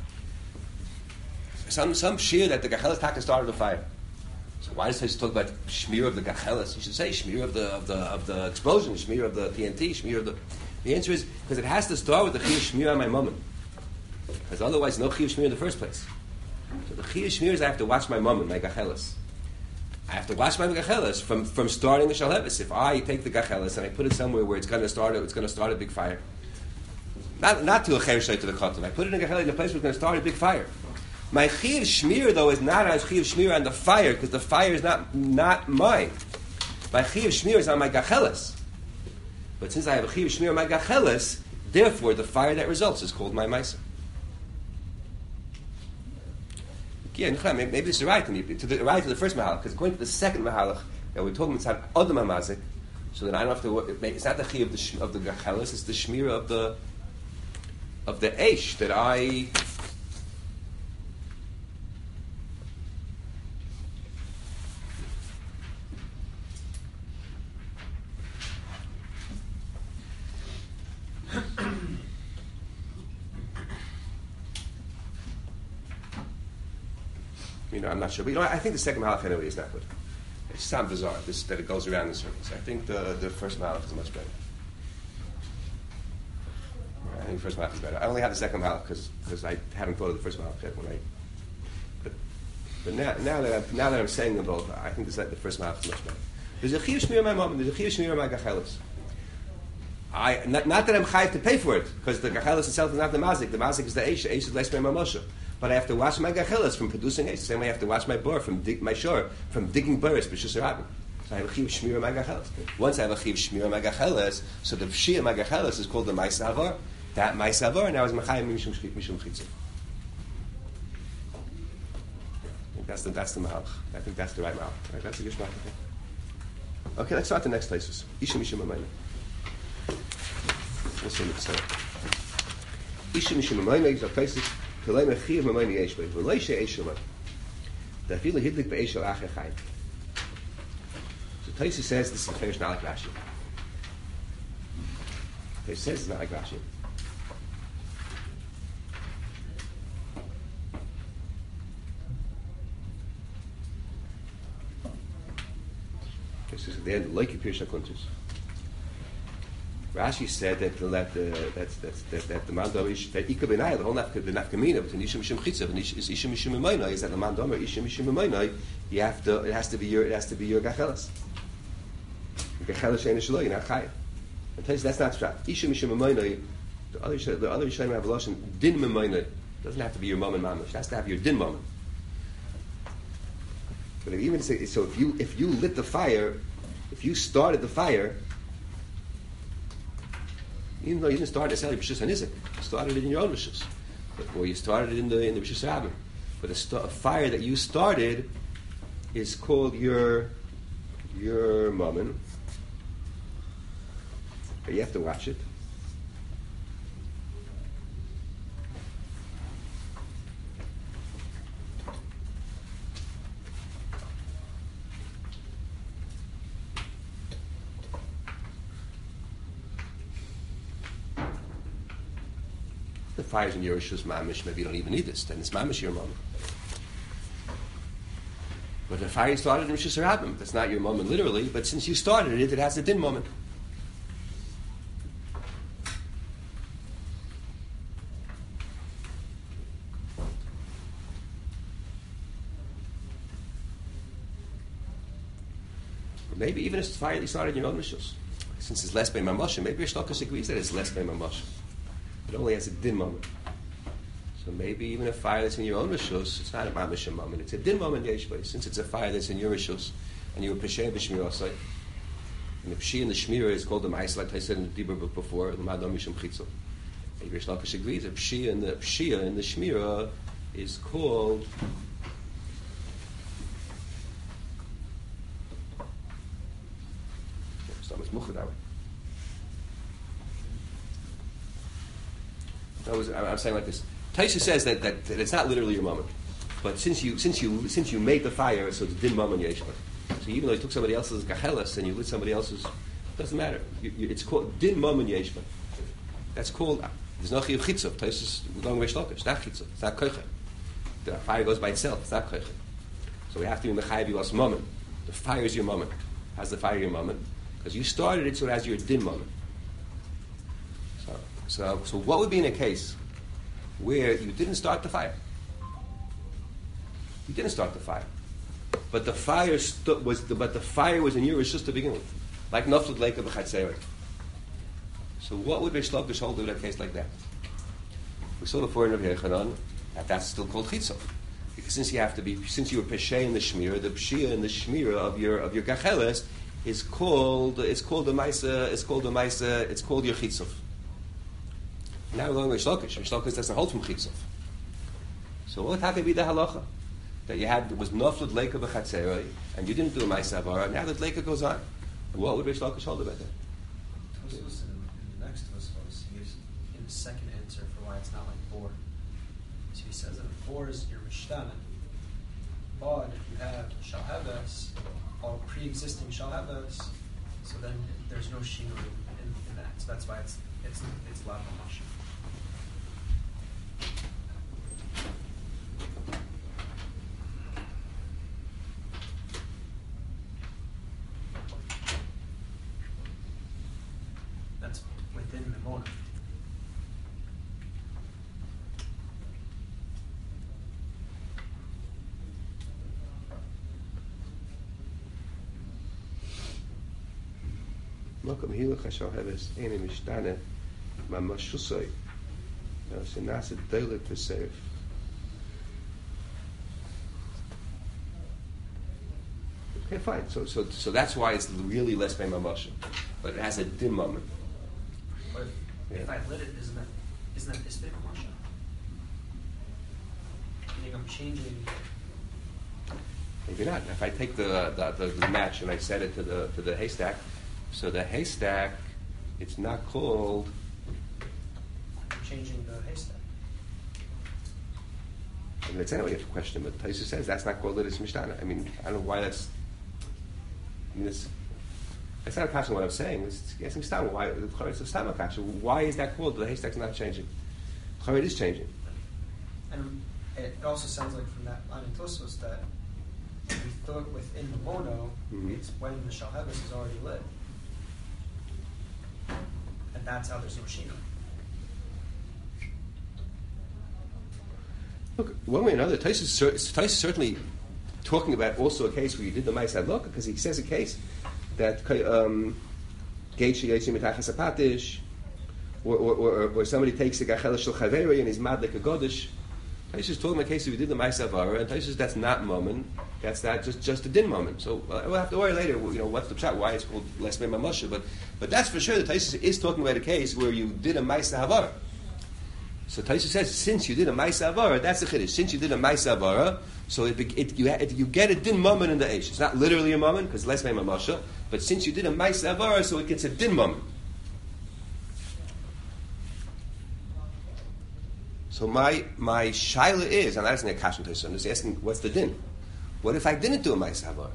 Some pshia that the gachelis taka started the fire. So why does Taisus talk about shmir of the gachelis? You should say shmir of the explosion, shmir of the TNT, shmir of the. The answer is because it has to start with the chiyuv shmir on my moment. Because otherwise, no chiyuv shmir in the first place. So the chiyuv shmir is I have to watch my moment, my gachelis. I have to watch my gachelis from starting the shalhevis. If I take the gachelis and I put it somewhere where it's going to start a big fire, not to a chereshet to the katan. I put it in a gachelis in a place where it's going to start a big fire. My chiyuv shmir though is not as chiyuv shmir on the fire because the fire is not mine. My chiyuv shmir is on my gachelis. But since I have a chiyuv shmir on my gachelis, therefore the fire that results is called my ma'aser. Yeah, maybe this is right to the first mahalach, because according to the second mahalach that we're talking about Adam HaMazik, so that I don't have to work. It's not the chi of the gachelis; it's the shmira of the eish that I. I'm not sure. But I think the second malach anyway is not good. It sounds bizarre that it goes around in circles. I think the first malach is much better. I think the first malach is better. I only have the second malach because I haven't thought of the first malach yet. But now that I'm saying them both, I think the first malach is much better. There's a chiyuv shmir in my moment. There's a chiyuv shmir in my gachelis. Not that I'm chayiv to pay for it because the gachelis itself is not the mazik. The mazik is the eish. The eish is less by my moshe. But I have to watch my gachelis from producing eish. The same way I have to watch my bor from digging burrs, b'shus rabin. So I have a chiyuv shmir in my gachelis. Once I have a chiyuv shmir in my gachelis, so the pshia in my gachelis is called the ma'aser avar. That ma'aser avar now is machayim mishum chitzah. That's the mahalach. I think that's the right mahalach. Right? That's the gishmak. Okay, let's start the next places. Isha mishum amayna. Let's see the story. Isha mishum amayna is a place. Telay mechiv mamayna yesh b'ay. V'lei she'esh shalom. Dafilu hidlik b'esh shal acher chayim. So Taisi says this is a finish not like Rashi. Taisi says it's not like Rashi. This is at the end, like Pirsha Kuntus. Rashi said that the mandam that Ika Benai, the whole nafkamina between Isha Mishum Chitzav and Isha Mishum Emayna is that the mandam or Isha Mishum Emayna, it has to be your gachelas. Gachelas shein shelo, you're not chayav. I tell you that's not true. Isha Mishum Emayna, the other Yishayim have a lashon din Emayna. Doesn't have to be your mom and mamish. It has to have your din moment. But even say, so if you lit the fire, if you started the fire, even though you didn't start necessarily b'shus hanizik, you started it in your own b'shus, or you started it in the b'shus rabbin. But a fire that you started is called your mammon. But you have to watch it. The fire's in your Rishus Mamish, maybe you don't even need this, then it's Mamish your moment. But the fire started in Rishus Rabbim, that's not your moment literally, but since you started it, it has a din moment. Maybe even if it's fire that started in your own Rishus. Since it's less by Mamosha, maybe your Shlokas agrees that it's less by Mamosha. It only has a din moment. So maybe even a fire that's in your own rishus, it's not a mamish moment. It's a din moment yeshbay. Since it's a fire that's in your rishus, and you were peshay b'shmirosai, and the pshi and the shmira is called the ma'aser, like I said in the Dibur book before, the madam mishum chitzel. Maybe Shlakish agrees that pshi and the shmira is called I'm saying like this. Taisha says that it's not literally your moment, but since you made the fire, so it's din moment yeshma. So even though you took somebody else's gachelas and you lit somebody else's, doesn't matter. It's called din moment yeshma. That's called. There's no chiyuv chitzuf. Taisha's going with shlokish. It's not chitzuf. It's not koicha. The fire goes by itself. It's not koicha. So we have to be mechayev yulas moment. The fire is your moment. How's the fire your moment? Because you started it, so it has your din moment. So what would be in a case where you didn't start the fire? You didn't start the fire, but the fire was in your rishus to begin with, like naflut leika b'chatzeret. So what would Rish Lakish hold in a case like that? We saw before in Rabbi Yechanan that's still called chitzah, because since you were peshay in the shmira, the pshia in the shmira of your gacheles is called the maisa. It's called your chitzah. Now we're going with Rish Lakish. Rish Lakish doesn't hold from chitzah. So what happened be the halacha that you had was naflut leika b'chatzeroi and you didn't do a maisa avara? Now that leika goes on, what would Rish Lakish hold about that? Tosfos in the next Tosfos, he gives in the second answer for why it's not like bor. So he says that bor is your mishtana, but if you have shalheves or pre-existing shalheves, so then there's no shinu in that. So that's why it's lav mamash. That's within the mona. Malcolm Hilach Hashal Heves Eni Mishtane Mamashusay. Now it's a Nasa Dalit V'Seif. Okay, fine. So that's why it's really less by Mamasha, but it has a dim moment. But if I lit it, isn't that this big mamash? I think I'm changing. Maybe not. If I take the match and I set it to the haystack, so the haystack, it's not called. I'm changing the haystack. I mean, it's anyway a question, but Taisa says that's not called Lidis Mishtana. I mean, I don't know why that's. I mean, that's not a question what I'm saying. It's guessing Stama. Why it's a Stama question? Why is that called? The haystack's not changing. It is changing. And it also sounds like from that line in Tosfos that we thought within the mono, it's when the shalhevis is already lit. And that's how there's no shino. Look, one way or another, Taisa is certainly talking about also a case where you did the Ma'aseh Hadlaka, because he says a case that or somebody takes a gachela shel chaveri and he's mad like a godish. Taisa is talking about a case where you did the Ma'aseh Avara, and Taisa says that's not moment. That's not just a din moment. So we'll have to worry later. What's the pshat? Why it's called less mei mamasha? But that's for sure. The Taisa is talking about a case where you did a Ma'aseh Havara. So Taisa says, since you did a Ma'aseh Havara, that's the chiddush. Since you did a Ma'aseh Havara, so you get a din moment in the eish. It's not literally a moment because less mei mamasha. But since you did a Ma'aseh Havara, so it gets a din moment. So my shaila is, I'm not asking a kashan Taisa, I'm just asking, what's the din? What if I didn't do a Ma'aseh Havara?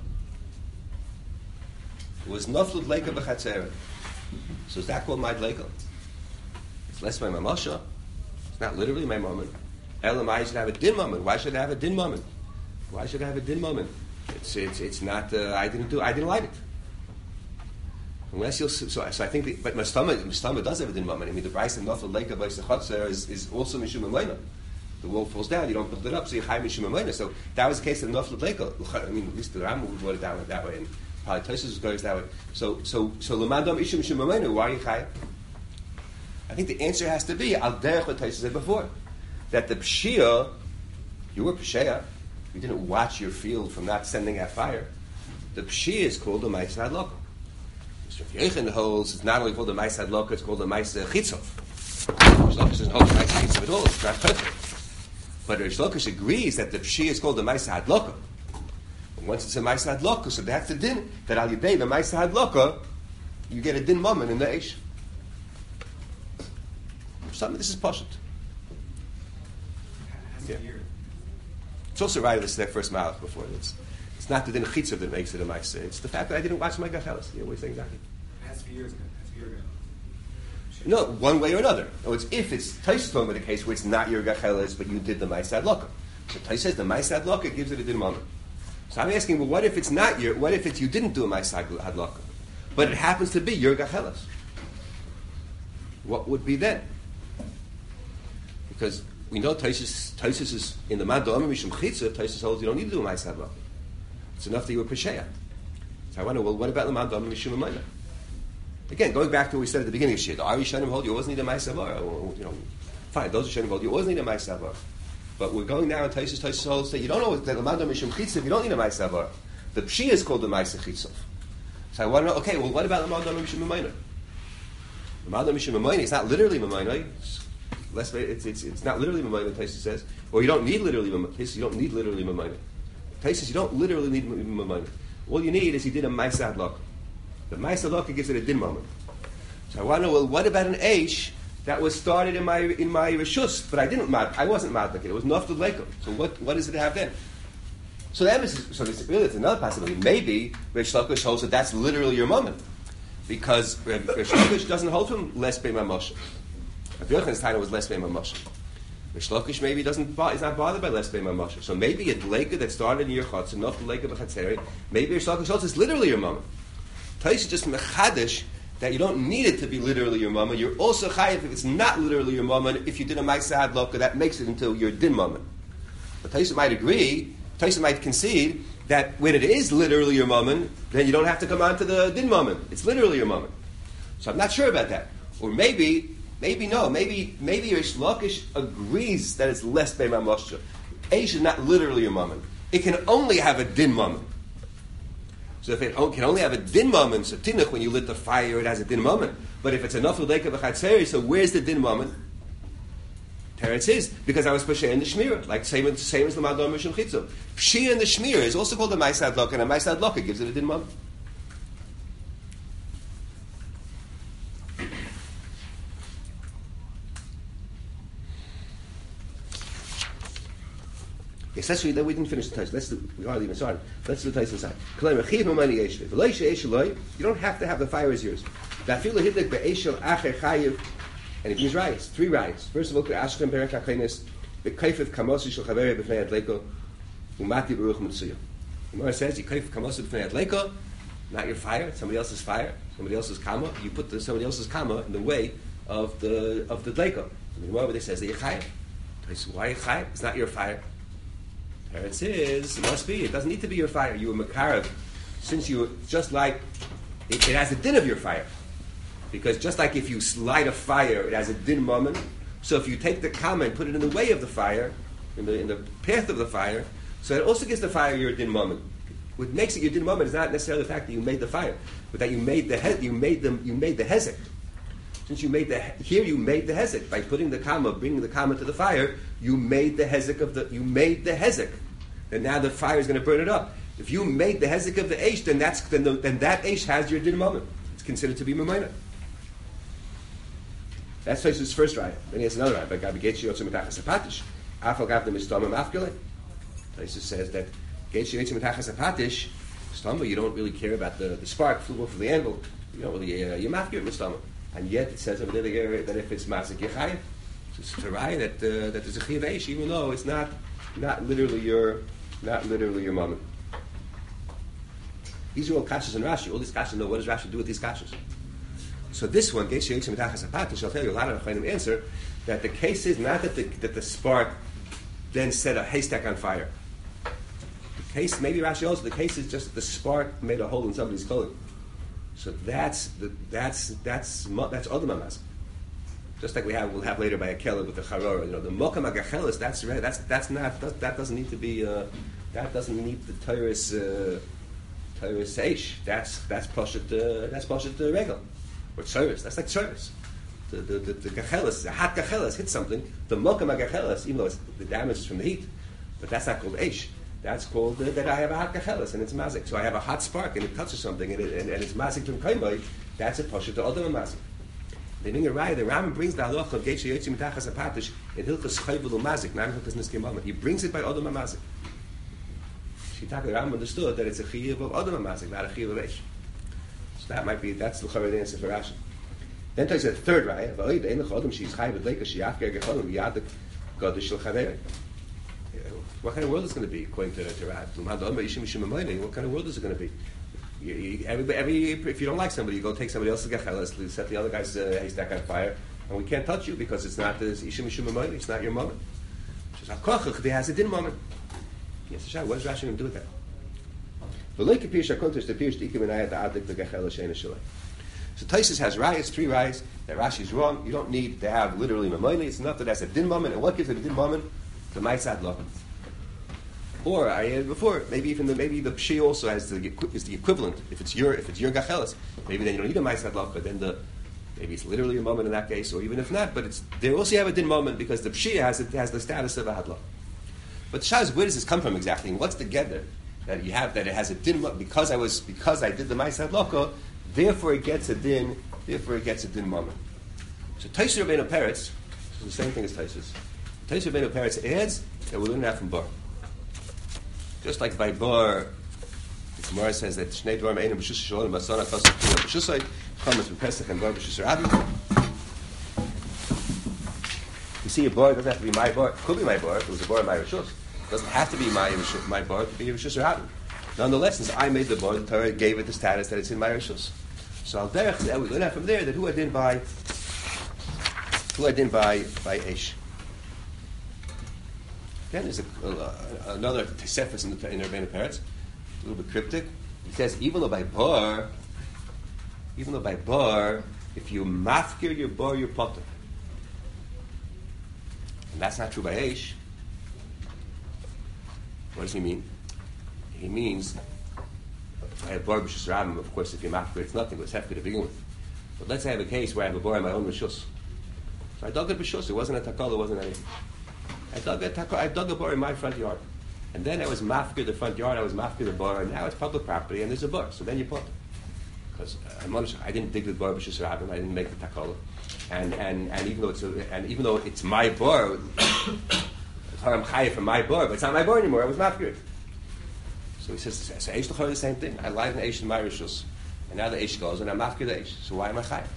It was naflut leika b'chatzeret. So is that called my leika? It's less my mamasha. It's not literally my moment. Elamai should have a din moment. Why should I have a din moment? Why should I have a din moment? It's not. I didn't light it. Unless you'll. So I think. But my stomach does have a din moment. I mean, the price of naflut leika b'chatzeret is also mishum amayna. The wall falls down, you don't build it up, so you chai mishum amayna. So that was the case of naflut leika. I mean, at least the Rambam would word it down that way, and probably Tosfos goes that way. So l'madam ishum mishum amayna. Why are you chai? I think the answer has to be al derech what Tosfos said before, that the pshia, you were pshia, you didn't watch your field from not sending out fire. The pshia is called the Ma'aseh Hadlaka. Mr. Yechin holds it's not only called the Ma'aseh Hadlaka, it's called the Ma'aseh Chitzov. Rish Lakish doesn't hold the Ma'aseh Chitzov at all. It's not perfect. But Rish Lakish agrees that the pshia is called the Ma'aseh Hadlaka. And once it's a Ma'aseh Hadlaka, so that's the din that al yidei the Ma'aseh Hadlaka, you get a din moment in the eish. Something this is pashut. Yeah. It's also right of that first mouth before. It's not the din chitzav that makes it a ma'aseh. It's the fact that I didn't watch my gachelis. Yeah, what are you saying exactly? It has to be years ago. No, one way or another. No, it's if it's Tais talking about a case where it's not your gachelis, but you did the ma'aseh adlaka. So Tais says the ma'aseh adlaka gives it a din moment. So I'm asking, well, what if it's not your? What if it's you didn't do a ma'aseh adlaka, but it happens to be your gachelis? What would be then? Because we know Taisus is in the Mad Da'amim Mishum Chitza. Taisus holds you don't need to do a ma'aseh adlaka. It's enough that you were pesheya. So I wonder, well, what about the Mad Da'amim Mishum Amayna? Again, going back to what we said at the beginning of Shia, the Ari Shanim hold you always need a ma'aseh adlaka. Fine, those who Shanim hold you always need a ma'aseh adlaka. But we're going now, and Taisus holds that you don't know that the Mad Da'amim Mishum Chitza. You don't need a ma'aseh adlaka. The Pshia is called the ma'aseh Chitza. So I want to know. Okay, well, what about the Mad Da'amim Mishum Amayna? The Mad Da'amim Mishum Amayna is not literally Mamayna. It's not literally Mamayna, Taisus says. Or you don't need literally Mamayna. You don't need literally Mamayna. Taisus, you don't literally need Mamayna. All you need is he did a Ma'aseh Adlaka. The Ma'aseh Adlaka gives it a din moment. So I want to know, well, what about an Eish that was started in my Rishus, but I wasn't Madlik. It was Naftul Leikum. So what does it have then? So the emphasis, it's another possibility. Maybe Reish Lakish holds that that's literally your moment. Because Reish Lakish doesn't hold from Les Be'ma Moshe. Rabbi Yochanan's title was Les Be'ma Moshe. Reish Lakish maybe is not bothered by Les Be'ma Moshe. So maybe a Leika that started in your Chutz, enough to Leika b'Chatzeri, maybe Reish Lakish holds it's literally your moment. Tais is just mechadish that you don't need it to be literally your moment. You're also chayiv if it's not literally your moment. If you did a ma'aseh adlaka, that makes it into your din moment. But Tais might agree. Tais might concede that when it is literally your moment, then you don't have to come on to the din moment. It's literally your moment. So I'm not sure about that. Or maybe no. Maybe Reish Lakish agrees that it's less be'ma moshe. Eish is not literally your moment. It can only have a din moment. So if it can only have a din moment, so tinuch, when you lit the fire, it has a din moment. But if it's enough l'deika v'chatzeri, so where's the din moment? Teretz is because I was Pasheh in the Shmira, like same as the Madon Mishum Chitzu. Pshia in the Shmira is also called a Ma'aseh Adlaka, and a Ma'aseh Adlaka gives it a din moment. Yes, that's that we didn't finish the Tais. We hardly even started. Let's do the Tais inside. You don't have to have the fire as yours. And if he's right, it's 3 rights. First of all, Ashkem Perek HaKenes, B'kaifet Kamosi Shel Chaveri B'fnei Adleko, Umati Baruch Mitzuya. The Gemara says, you kaif Kamosi B'fnei Adleko, not your fire, it's somebody else's fire, somebody else's kama. You put somebody else's kama in the way of the Dleko. The Gemara says that you're chayav. Why are you chayav? It's not your fire. It is, it must be. It doesn't need to be your fire. You were Makarav. Since you, just like, it has a din of your fire. Because just like if you light a fire, it has a din moment. So if you take the kama and put it in the way of the fire, in the path of the fire, so it also gives the fire your din moment. What makes it your din moment is not necessarily the fact that you made the fire, but that you made the hezek. Since you made the hezek by putting the kama, bringing the kama to the fire. You made the hezek and now the fire is going to burn it up. If you made the hezek of the eish, then that eish has your din moment. It's considered to be mamayna. That's Tosfos' first raya. Then he has another raya. But Gabi Getchi Yotze Mitachas Hapatish. Afal Gav the Mistamim Afgele. Tosfos says that Getchi Yotze Mitachas Hapatish. Mistamim, you don't really care about the spark flew off of the anvil. You don't really you're mafkir Mistamim. And yet it says over there that if it's mazik yechayev, it's a raya that there's a chiyav eish, even though it's not literally your moment. These are all kashas and Rashi. All these kashas know what does Rashi do with these kashas. So this one, Geisha Yitzim Mitachas Hapatish, I'll tell you a lot of Chayim answer that the case is not that the spark then set a haystack on fire. The case, maybe Rashi also, the case is just that the spark made a hole in somebody's clothing. So that's Odom HaMazak. Just like we'll have later by a kelim with the charora. The mokam agachelis. That doesn't need to be. That doesn't need the Torah's eish. That's pashut the regal. Or tzoris. That's like tzoris. The gachelis, the hot gachelis hits something. The mokam agachelis, even though the damage is from the heat, but that's not called eish. That's called that I have a hot gachelis and it's mazik. So I have a hot spark and it touches something and it's mazik from kaimai. That's a pashut to Odom HaMazak. They bring a raya. The Rambam brings the halacha of Geisha Yotzi Mitachas HaPatish in Hilchas Chayvul Umazik, not in Hilchas Niskei Mamon. He brings it by Odom HaMazik. Shitaka, the Rambam understood that it's a chiyuv of Odom HaMazik, not a chiyuv of Eish. So that's the Chavar answer for Rashi. Then takes the third raya. V'oid ein l'chodom she's chayv v'dleika she'afker gechodim v'yadik gadish shel chaver. What kind of world is it going to be according to Rad? What kind of world is it going to be? If you don't like somebody, you go take somebody else's gechelas, set the other guy's haystack on fire, and we can't touch you because it's not this ishim ishim amayli. It's not your moment. She says, "Hakochach has a din moment." Yes, what is Rashi going to do with that? So Taisus has rayas, 3 rayas, that Rashi's wrong. You don't need to have literally mamayli. It's enough that that's a din moment. And what gives it a din moment? The ma'asad lakum. Or I had before, maybe the pshi also is the equivalent. If it's your gachelas, maybe then you don't need a ma'asad lakum, but then maybe it's literally a moment in that case, or even if not, but they also have a din moment because the pshi has the status of a hadla. But the shah is, where does this come from exactly? And what's the gether that you have that it has a din because I did the ma'asad lakum, therefore it gets a din moment. So Taisus Rabbeinu Peretz, so the same thing as Taisus. Taisus Rabbeinu Peretz adds that we learn that from bar. Just like by bar, the Gemara says that Shnei Dvarim Einam B'Shus Shalom Basana Chasam Kiyah B'Shusay Chametz B'Pesach and Bar B'Shus Rabbi. You see, a bar doesn't have to be my bar. It could be my bar if it was a bar in my Rishus. It doesn't have to be my bar. It could be Rishus Rabbi. Nonetheless, since I made the bar, the Torah gave it the status that it's in my Rishus. So Al Derech, we learn out from there that who I did by Eish. Then there's another Tesefus in Rabbeinu Peretz, a little bit cryptic. He says, even though by bar, if you mafkir your bar, you're potter. And that's not true by Eish. What does he mean? He means, I have bar b'shus rabim, of course, if you mafkir, it's nothing, but it's hefker to begin with. But let's say I have a case where I have a bar in my own rishus. So I dug a b'shus, it wasn't a takal, it wasn't anything. I dug a bar in my front yard. And then I was mafkir the front yard, I was mafkir the bar, and now it's public property, and there's a bar. So then you put it. Because I didn't dig the bar b'shus rabim, I didn't make the takala. And even though it's my bar, I'm chayiv from my bar, but it's not my bar anymore, I was mafkir it. So he says, so Eish L'chor the same thing. I live in Eish in my rishus, and now the Eish goes, and I'm mafkir the Eish. So why am I chayiv?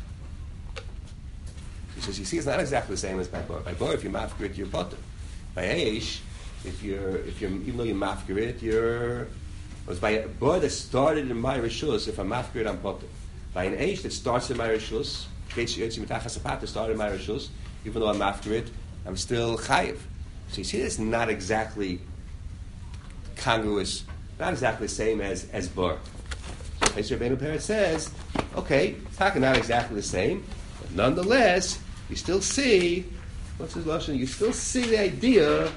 He says, you see, it's not exactly the same as by bar. By bar, if you mafkir it, you're potter. By Eish, if you're even though you mafkir it, it was by a bar that started in my rishus. If I'm mafkir it, I'm potter. By an Eish that starts in my rishus, started in my rishus, even though I'm mafkir it, I'm still chayiv. So you see, it's not exactly congruous, not exactly the same as bar. So Taisus Rabbeinu Peretz says, okay, it's not exactly the same, but nonetheless, you still see, what's his lashon? You still see the idea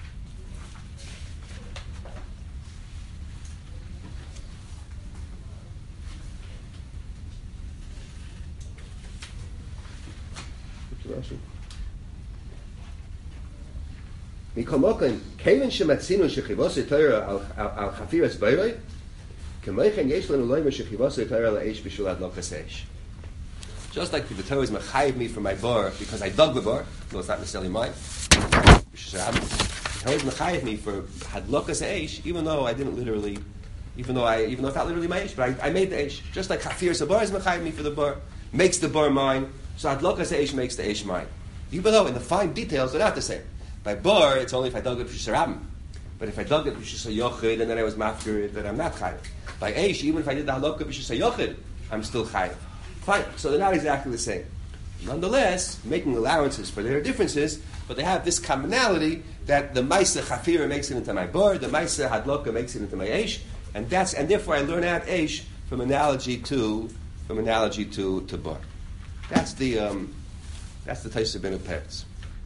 Mikomokan, Kevin Shematzinu Shechivos Torah al Chafiras Bayroi, Kemoichen Yesh Lanu Loimer Shechivos Torah LaEish B'Shul Adlokas Eish. Just like the Torah is mechayiv me for my bar because I dug the bar, no, it's not necessarily mine. The Torah is mechayiv me for Hadlokas Eish, even though it's not literally my Eish, but I made the Eish. Just like Chafiras Bar is mechayiv me for the bar, makes the bar mine, so Hadlokas Eish makes the Eish mine. Even though in the fine details they're not the same. By bar, it's only if I dug it b'shus rabim. But if I dug it b'shus yochid and then I was mafkir it, then I'm not chayiv. By eish, even if I did the halakha b'shus yochid, I'm still chayiv. Fine. So they're not exactly the same. Nonetheless, making allowances for their differences, but they have this commonality that the ma'aseh chafira makes it into my bar, the ma'aseh hadlaka makes it into my eish, and therefore I learn out eish from analogy to bar. That's the Taisus Rabbeinu Peretz.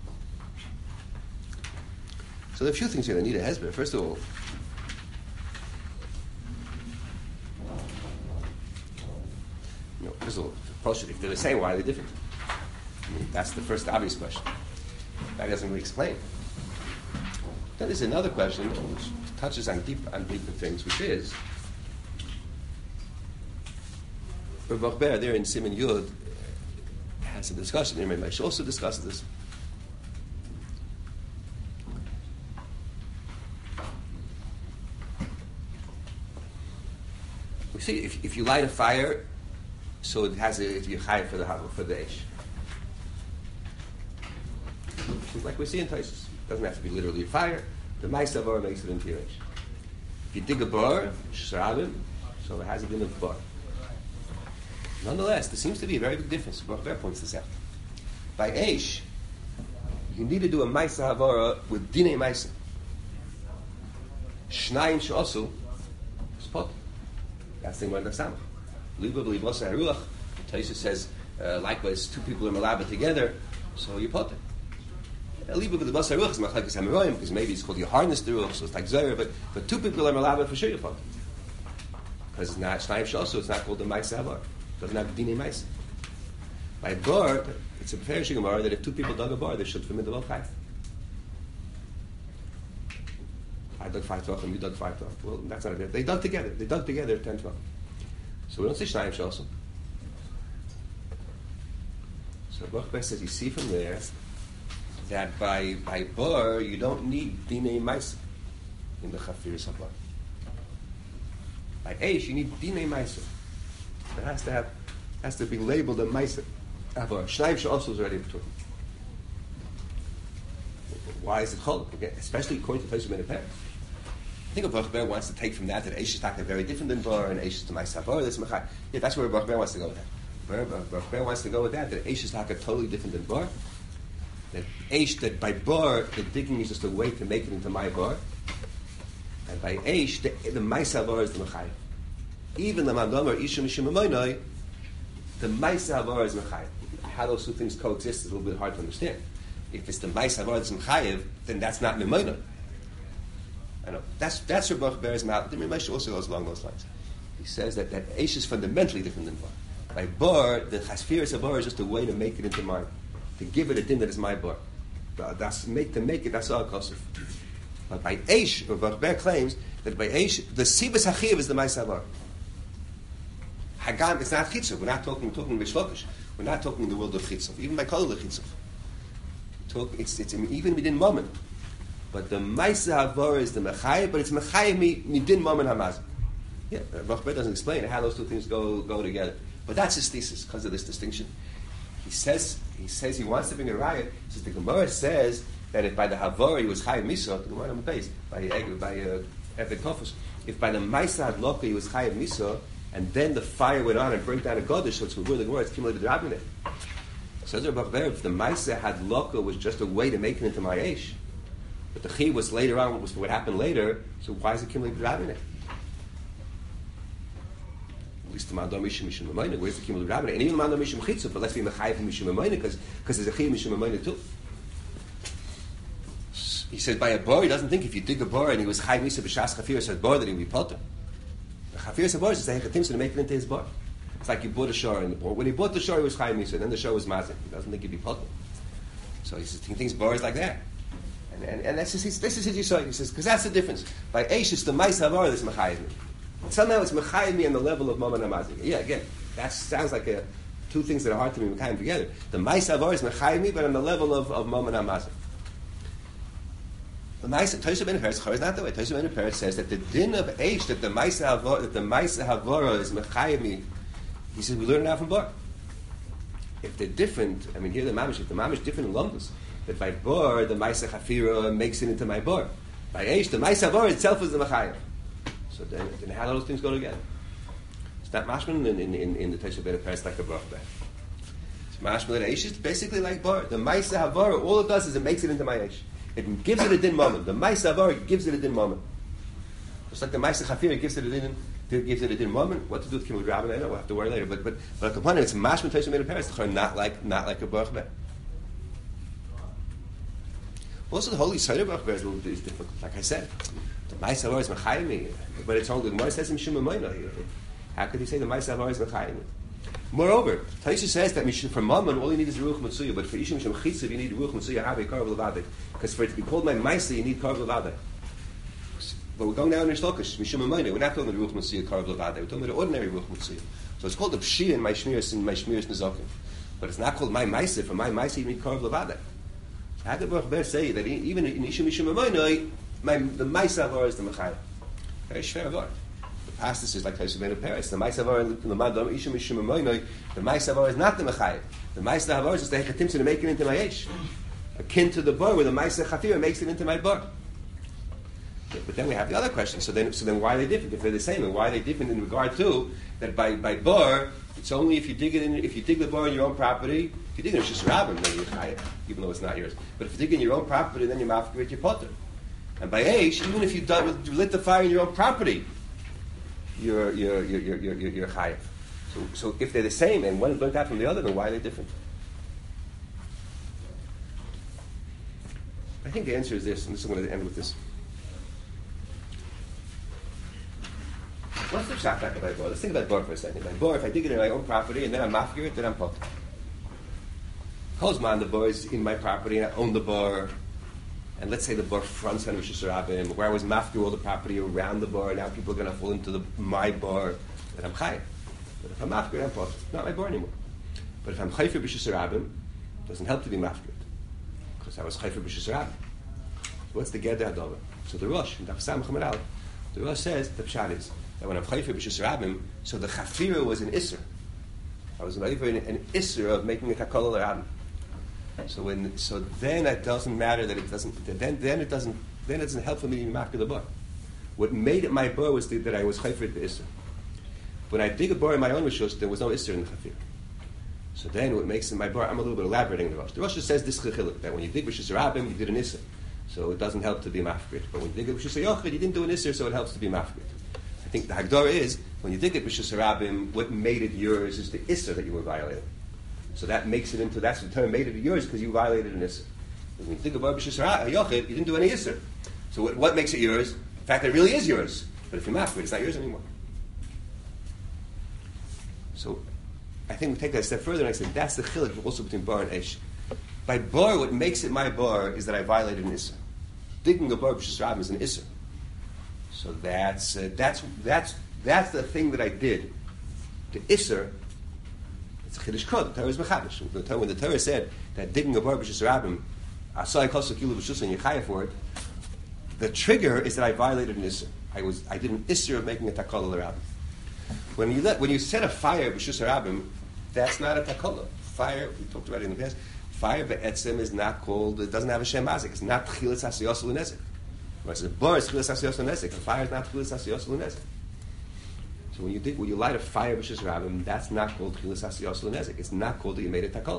So there are a few things here that need a hezbollah. First of all, if they're the same, why are they different? I mean, that's the first obvious question. That doesn't really explain. Then there's another question which touches on deeper things, which is Rav Bachber there in Siman Yud has a discussion. Irmei Moshe also discusses this. We see if you light a fire, so it has if you hide for the Eish. Like we see in Taisus. It doesn't have to be literally a fire. The Ma'aseh Havara makes it into your Eish. If you dig a bar, Sh'arabim, so it has a din of bar. Nonetheless, there seems to be a very big difference. Baruch Ber points this out. By Eish, you need to do a Ma'aseh Havara with Dinei Ma'aseh. Shnayim she'osu, spot. That's the thing about the Samach. Liba b'libosei haruach. Taisus says, likewise, two people are malaba together, so you put it. Liba b'libosei haruach is machlekes hameroyim, because maybe it's called you harness the ruach, so it's like zera, but two people are malaba for sure you put it. Because it's not shnayim she'osu, it's not called the Ma'aseh Havara. It doesn't have dinei Ma'aseh. By bar, it's a fair shigamara that if two people dug a bar, they should fit in the both five. I dug 5 tefachim, you dug 5 tefachim. Well, that's not it. They dug together. 10 tefachim. So we don't say shnayim she'osu. So Baruch Ber says, you see from there that by bar you don't need dinei Ma'aseh in the chafiris habar. By eish you need dinei Ma'aseh. It has to be labeled a Ma'aseh habar. Shnayim she'osu is already between. Why is it called? Again, especially according to Taisus ben Peretz. I think Baruch Ber wants to take from that Eish is very different than bar and Eish is the Ma'aseh Havara. Yeah, that's where Baruch Ber wants to go with that. Baruch Ber wants to go with that Eish is totally different than bar. That Eish, that by bar the digging is just a way to make it into my bar, and by Eish the Ma'aseh Havara is the Mechayim. Even the Mandomar Isha Mishim Amoinoi, the Ma'aseh Havara is Mechayim. How those two things coexist is a little bit hard to understand. If it's the Ma'aseh Havara that's Mechayev, then that's not Mimoina. I know. That's where Baruch Ber's mouth. The Moshe also goes along those lines. He says that Eish is fundamentally different than bar. By bar, the Chasfiris of bar is just a way to make it into mine, to give it a din that is my bar. To make it. That's all kosher. But by Eish, Baruch Ber claims that by Eish, the Sibas Hachiv is the Ma'aseh Havara. Hagam, it's not Chitzav. We're talking Bishlokish. We're not talking in the world of Chitzav. Even by Kol the Chitzav. It's even within moment. But the Ma'aseh Havara is the Mechayim, but it's Mechayim midin moment hamaz. Yeah, Baruch Ber doesn't explain how those two things go together. But that's his thesis because of this distinction. He says he wants to bring a riot. He says the Gemara says that if by the Havara he was Chayim Misa, the Gemara on the base by Eved Kofus. If by the Ma'aseh Hadloka he was Chayim Misa, and then the fire went on and burnt down a Godesh, so it's where the Gemara it's cumulated Rabbinah. So Baruch Ber, if the Ma'aseh Hadloka was just a way to make it into my Eish, but the Chi was later on, was what happened later, so why is it cumulated Rabbinah? At least the Mandam Mishum Mishum Amayna, where's the cumulative Rabbinah? And even Mandam Mishum Chitzah, but let's be Mechayev Mishum Amayna, because there's a Chi Mishum Amayna too. He said by a bar, he doesn't think if you dig a bar and he was Chayiv Misa B'Shas Chafir said bar that he would be potter. The Chafir said bar is the Hechatim, so to make it into his bar. It's like you bought a shor in the bar. When he bought the shor, he was Chayiv Misa, then the shor was Mazik. He doesn't think he'd be potter. So he thinks bar is like that. And this is his Yisrael. He says, because that's the difference. By Eish, it's the Ma'aseh Havara that's Mechayev me. Somehow it's Mechayev me on the level of Mammon HaMazik. Yeah, again, that sounds like two things that are hard to be Mechayev together. The Ma'aseh Havara is Mechayev me, but on the level of Mammon HaMazik. The Taisus ben Peretz is not that way. Taisus ben Peretz says that the din of Eish, that the Ma'aseh Havara is Mechayev me, he says, we learn it out from Bar. If they're different, I mean, here the Mamish, if the Mamish different in Lumdus, that by bar, the Ma'aseh Chafira makes it into my bar. By Eish, the Ma'aseh Havara itself is the Mechayev. So then how do those things go together? It's not mashman in the Taisus ben Peretz like a Baruch Ber. It's mashman that Eish is basically like bar. The Ma'aseh Havara, all it does is it makes it into my Eish. It gives it a din moment. The Ma'aseh Havara gives it a din moment. Just like the Ma'aseh Chafira gives it a din moment. What to do with Kimmel Rabbin, I know we'll have to worry later. But a component, it's mashman Taisus ben Peretz, not like a Baruch Ber. Also, the Holy Seder Baruch Ber is difficult. Like I said, the Ma'aseh Havara is Mechayev me, but it's only the Gemara says Mishum Amayna. How could he say the Ma'aseh Havara is Mechayev me? Moreover, Taisus says that for Mammon all you need is Ruach Mitzuya, but for Ishim Mishum Chitzav you need Ruach Mitzuya Havei Karav Levadei. Because for it to be called my Ma'aseh you need Karav Levadei. But we're going now in Shlokish Mishum Amayna. We're not talking about Ruach Mitzuya Karav Levadei. We're talking about the ordinary Ruach Mitzuya. So it's called the Pshia in my Shmiras Nezakim. But it's not called my Maisa. For my Maisa, you need Korv Levada. How did Baruch Ber say that even in Ishim Ishim Amoinoi, the Maisa Avar is the Mechayah? Very shver Avar. The pastor is like Tosef Ben Paris. The Maisa Avar in the Madam Ishim Ishim Amoinoi, the Maisa Avar is not the Mechayah. The Maisa Avar is just the Hechatimsa to make it into my Eish. Akin to the bar, where the Maisa Chafir makes it into my bar. But then we have the other question. So then why are they different? If they're the same, and why are they different in regard to that by bar, it's only if you dig it in, if you dig the bar on your own property, if you dig it in Shus Rabbim, then you're chayav, even though it's not yours. But if you dig in your own property, then you're mafkir, you're potter. And by Eish, even if you lit the fire in your own property, you're chayav. So if they're the same, and one is burnt out from the other, then why are they different? I think the answer is this, and this is going to end with this. What's the shot back about bar? Let's think about bar for a second. By bar, if I dig it in my own property and then I'm mafkir it, then I'm potter. Kozman, the bar is in my property and I own the bar, and let's say the bar fronts on Rishus Rabbim, where I was mafkir all the property around the bar, and now people are going to fall into my bar, then I'm chayav. But if I'm mafkir, I'm potter. It's not my bar anymore. But if I'm chayfer Rishus Rabbim, it doesn't help to be mafkir. Because I was chayfer b'shus Rabbim. What's the Geder Hadava? So the Rosh, in Daf Samach Amud Aleph, the Rosh says, the Pshat is, that when I'm chayfer b'shus Rabbim, so the chafira was an Isser. I was over an Isser of making a takol l'Rabbim. So then it doesn't matter that it doesn't, then it doesn't help for me to be mafkir the bar. What made it my bar was that I was chayfer the Isser. When I dig a bar in my own Rishus, there was no Isser in the chafira. So then what makes it my bar, I'm a little bit elaborating the Rosh. The Rosh says this chiluk, that when you dig Rishus Rabbim, you did an Isser. So it doesn't help to be mafkir. But when you dig it Rishus Yochid, you didn't do an Isser, so it helps to be mafkir. I think the Hagdara is, when you dig it Rishus Rabbim, what made it yours is the Isser that you were violating. So that makes it into, that's the term made it yours because you violated an Isser. When you dig about Rishus Yochid, you didn't do any Isser. So what makes it yours? The fact that it really is yours. But if you're mafkir, it's not yours anymore. So I think we take that a step further and I say that's the chiluk also between bar and esh. By bar, what makes it my bar is that I violated an isser. Digging a bar b'shus Rabbim is an isser. So that's the thing that I did. The isser, it's a chiddush kod. The Torah is mechadesh. When the Torah said that digging a bar b'shus Rabbim, asay kosu kilu b'shus and yechaya for it, the trigger is that I violated an isser. I did an isser of making a takol l'Rabbim. When you set a fire b'shus Rabbim, that's not a takola. Fire, we talked about it in the past. Fire be'etzem is not called. It doesn't have a shem mazik. It's not tchilas hasiyos l'nezik. Whereas a bar is tchilas hasiyos l'nezik. A fire is not tchilas hasiyos l'nezik. So when you light a fire b'shus Rabbim, that's not called tchilas hasiyos l'nezik. It's not called that you made a takola.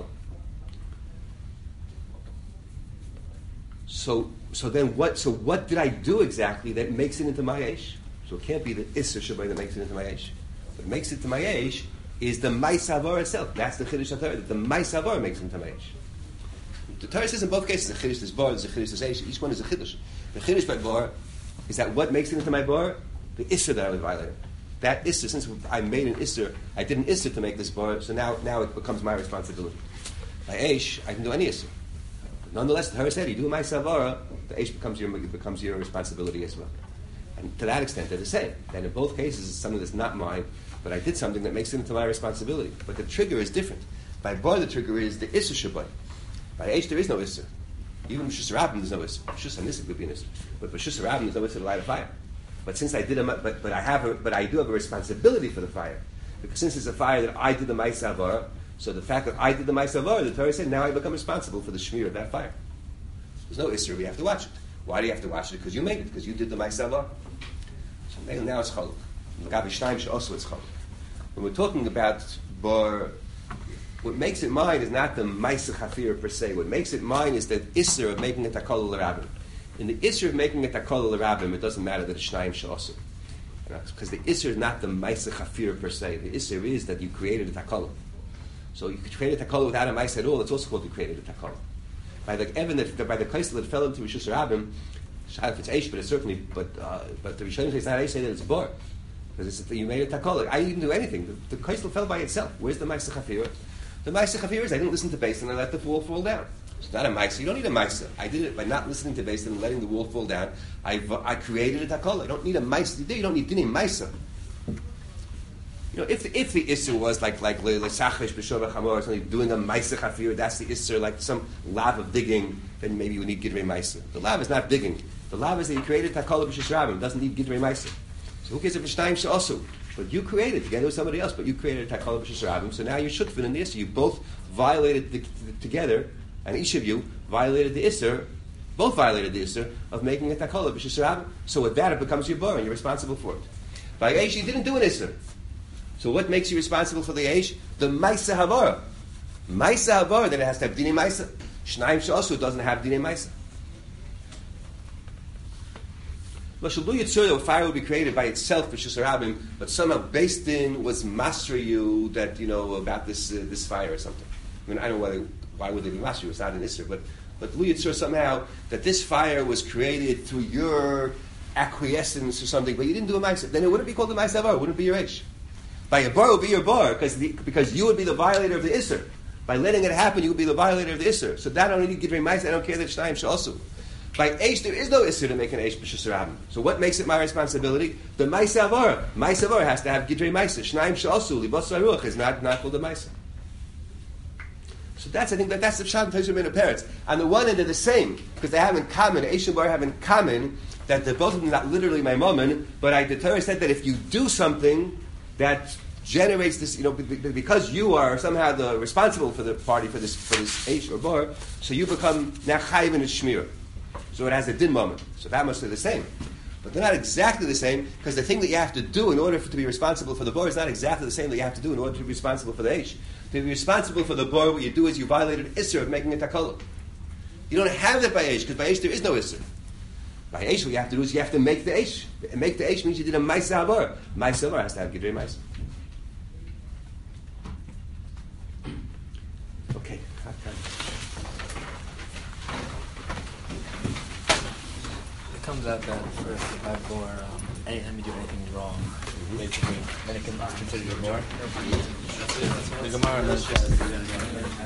So what did I do exactly that makes it into my eish? So it can't be the Isser Shabbai that makes it into my Eish. What makes it to my Eish is the Mais Havar itself. That's the Chiddush HaTorah. The Mais Havar makes it into my Eish. The Torah says in both cases, the Chiddush is Bar, the Chiddush is Eish. Each one is a Chiddush. The Chiddush by Bar is that what makes it into my Bar? The Isser that I was violating. That Isser, since I made an Isser, I did an Isser to make this Bar, so now it becomes my responsibility. By Eish, I can do any Isser. But nonetheless, the Torah said, you do Mais Havar, the Eish becomes your responsibility as well. And to that extent, they're the same. And in both cases, it's something that's not mine, but I did something that makes it into my responsibility. But the trigger is different. By Bar, the trigger is the Isser Shabbai. By Eish, there is no Isser. Even B'shus Rabbim, there's no Isser. B'shus HaNisik would be an Isser. But B'shus Rabbim, there's no Isser to light a fire. But since I did but I do have a responsibility for the fire. Because since it's a fire that I did the Ma'is Havar, so the fact that I did the Ma'is Havar, the Torah said, now I become responsible for the shmir of that fire. There's no Isser, we have to watch it. Why do you have to watch it? Because you made it, because you did the Ma'is Havar. So now it's chaluk. L'gabi shnayim she'osu it's chaluk. When we're talking about bar, what makes it mine is not the Ma'aseh Chafir per se. What makes it mine is the Isser of making a takol l'Rabbim. In the Isser of making a takol l'Rabbim, it doesn't matter that it's shnayim she'osu. Because the Isser is not the Ma'aseh Chafir per se. The Isser is that you created a takol. So you could create a takol without a Ma'aseh at all. It's also called you created a takol. By the Evan by the Kaisel that fell into Rishus Rabbim, if it's Eish, but it's certainly, but the Rishonim say it's not Eish, say that it's Bar. Because it's, you made a takol. I didn't do anything. The Kaisel fell by itself. Where's the Ma'aseh Chafir? The Ma'aseh Chafir is I didn't listen to Beis and I let the wall fall down. It's not a Ma'aseh. You don't need a Ma'aseh. I did it by not listening to Beis and letting the wall fall down. I created a takol. I don't need a Ma'aseh. You don't need Dinei Ma'aseh. if the isser was like lesachish b'shova chamor, something doing a ma'aseh chafir, that's the isser, like some lav of digging, then maybe you would need gidrei ma'aseh. The lav is not digging. The lav is that you created takala b'shis rabim, doesn't need gidrei ma'aseh. So who cares if it's shnayim she'osu? But you created together with somebody else, but you created a takala b'shis rabim, so now you're shutfin in the isser. You both violated together, and each of you violated the isser. Both violated the isser of making a takala b'shis rabim. So with that, it becomes your bar, and you're responsible for it. By Eish, you didn't do an isser. So what makes you responsible for the Eish? The Maisa Havara. Maisa Havara, then it has to have Dinei Maisa. Shnayim She'osu doesn't have Dinei Maisa. L'shalu Yitzur, fire will be created by itself, B'Shus Rabim, but somehow based in was master you that, about this fire or something. I mean, I don't know why would they be master you? It's not an Isser, but Lu Yitzur somehow that this fire was created through your acquiescence or something, but you didn't do a Maisa. Then it wouldn't be called the Maisa Havara, it wouldn't be your Eish. By your bar, it would be your bar, because you would be the violator of the Isser. By letting it happen, you would be the violator of the Isser. So that I don't need to give you Maisa, I don't care that Shnayim She'osu. By Eish, there is no Isser to make an Eish B'Shus Rabim. So what makes it my responsibility? The Maisa Havara. Maisa Havara has to have Gidrei Maisa. Shnayim She'osu, Libos Haruach is not called a Maisa. So I think that's the Pshat Teshuvah in parents. On the one end, they're the same, because they have in common, Eish and Bar have in common, that they're both of them not literally my moment, but the Torah said that if you do something that generates this, because you are somehow responsible for the party for this Eish or Bar, so you become now Chayiv in a Shmir. So it has a din moment. So that must be the same. But they're not exactly the same, because the thing that you have to do in order to be responsible for the Bar is not exactly the same that you have to do in order to be responsible for the Eish. To be responsible for the Bar, what you do is you violated Isser of making a Takala. You don't have that by Eish, because by Eish there is no Isser. By Eish, what you have to do is you have to make the Eish. And make the Eish means you did a Maisa Havar. Maisa Havar has to have Gidrei Maisa. Okay. It comes out that if I bore anytime you do anything wrong, basically, then it can consider your bore. The Gemara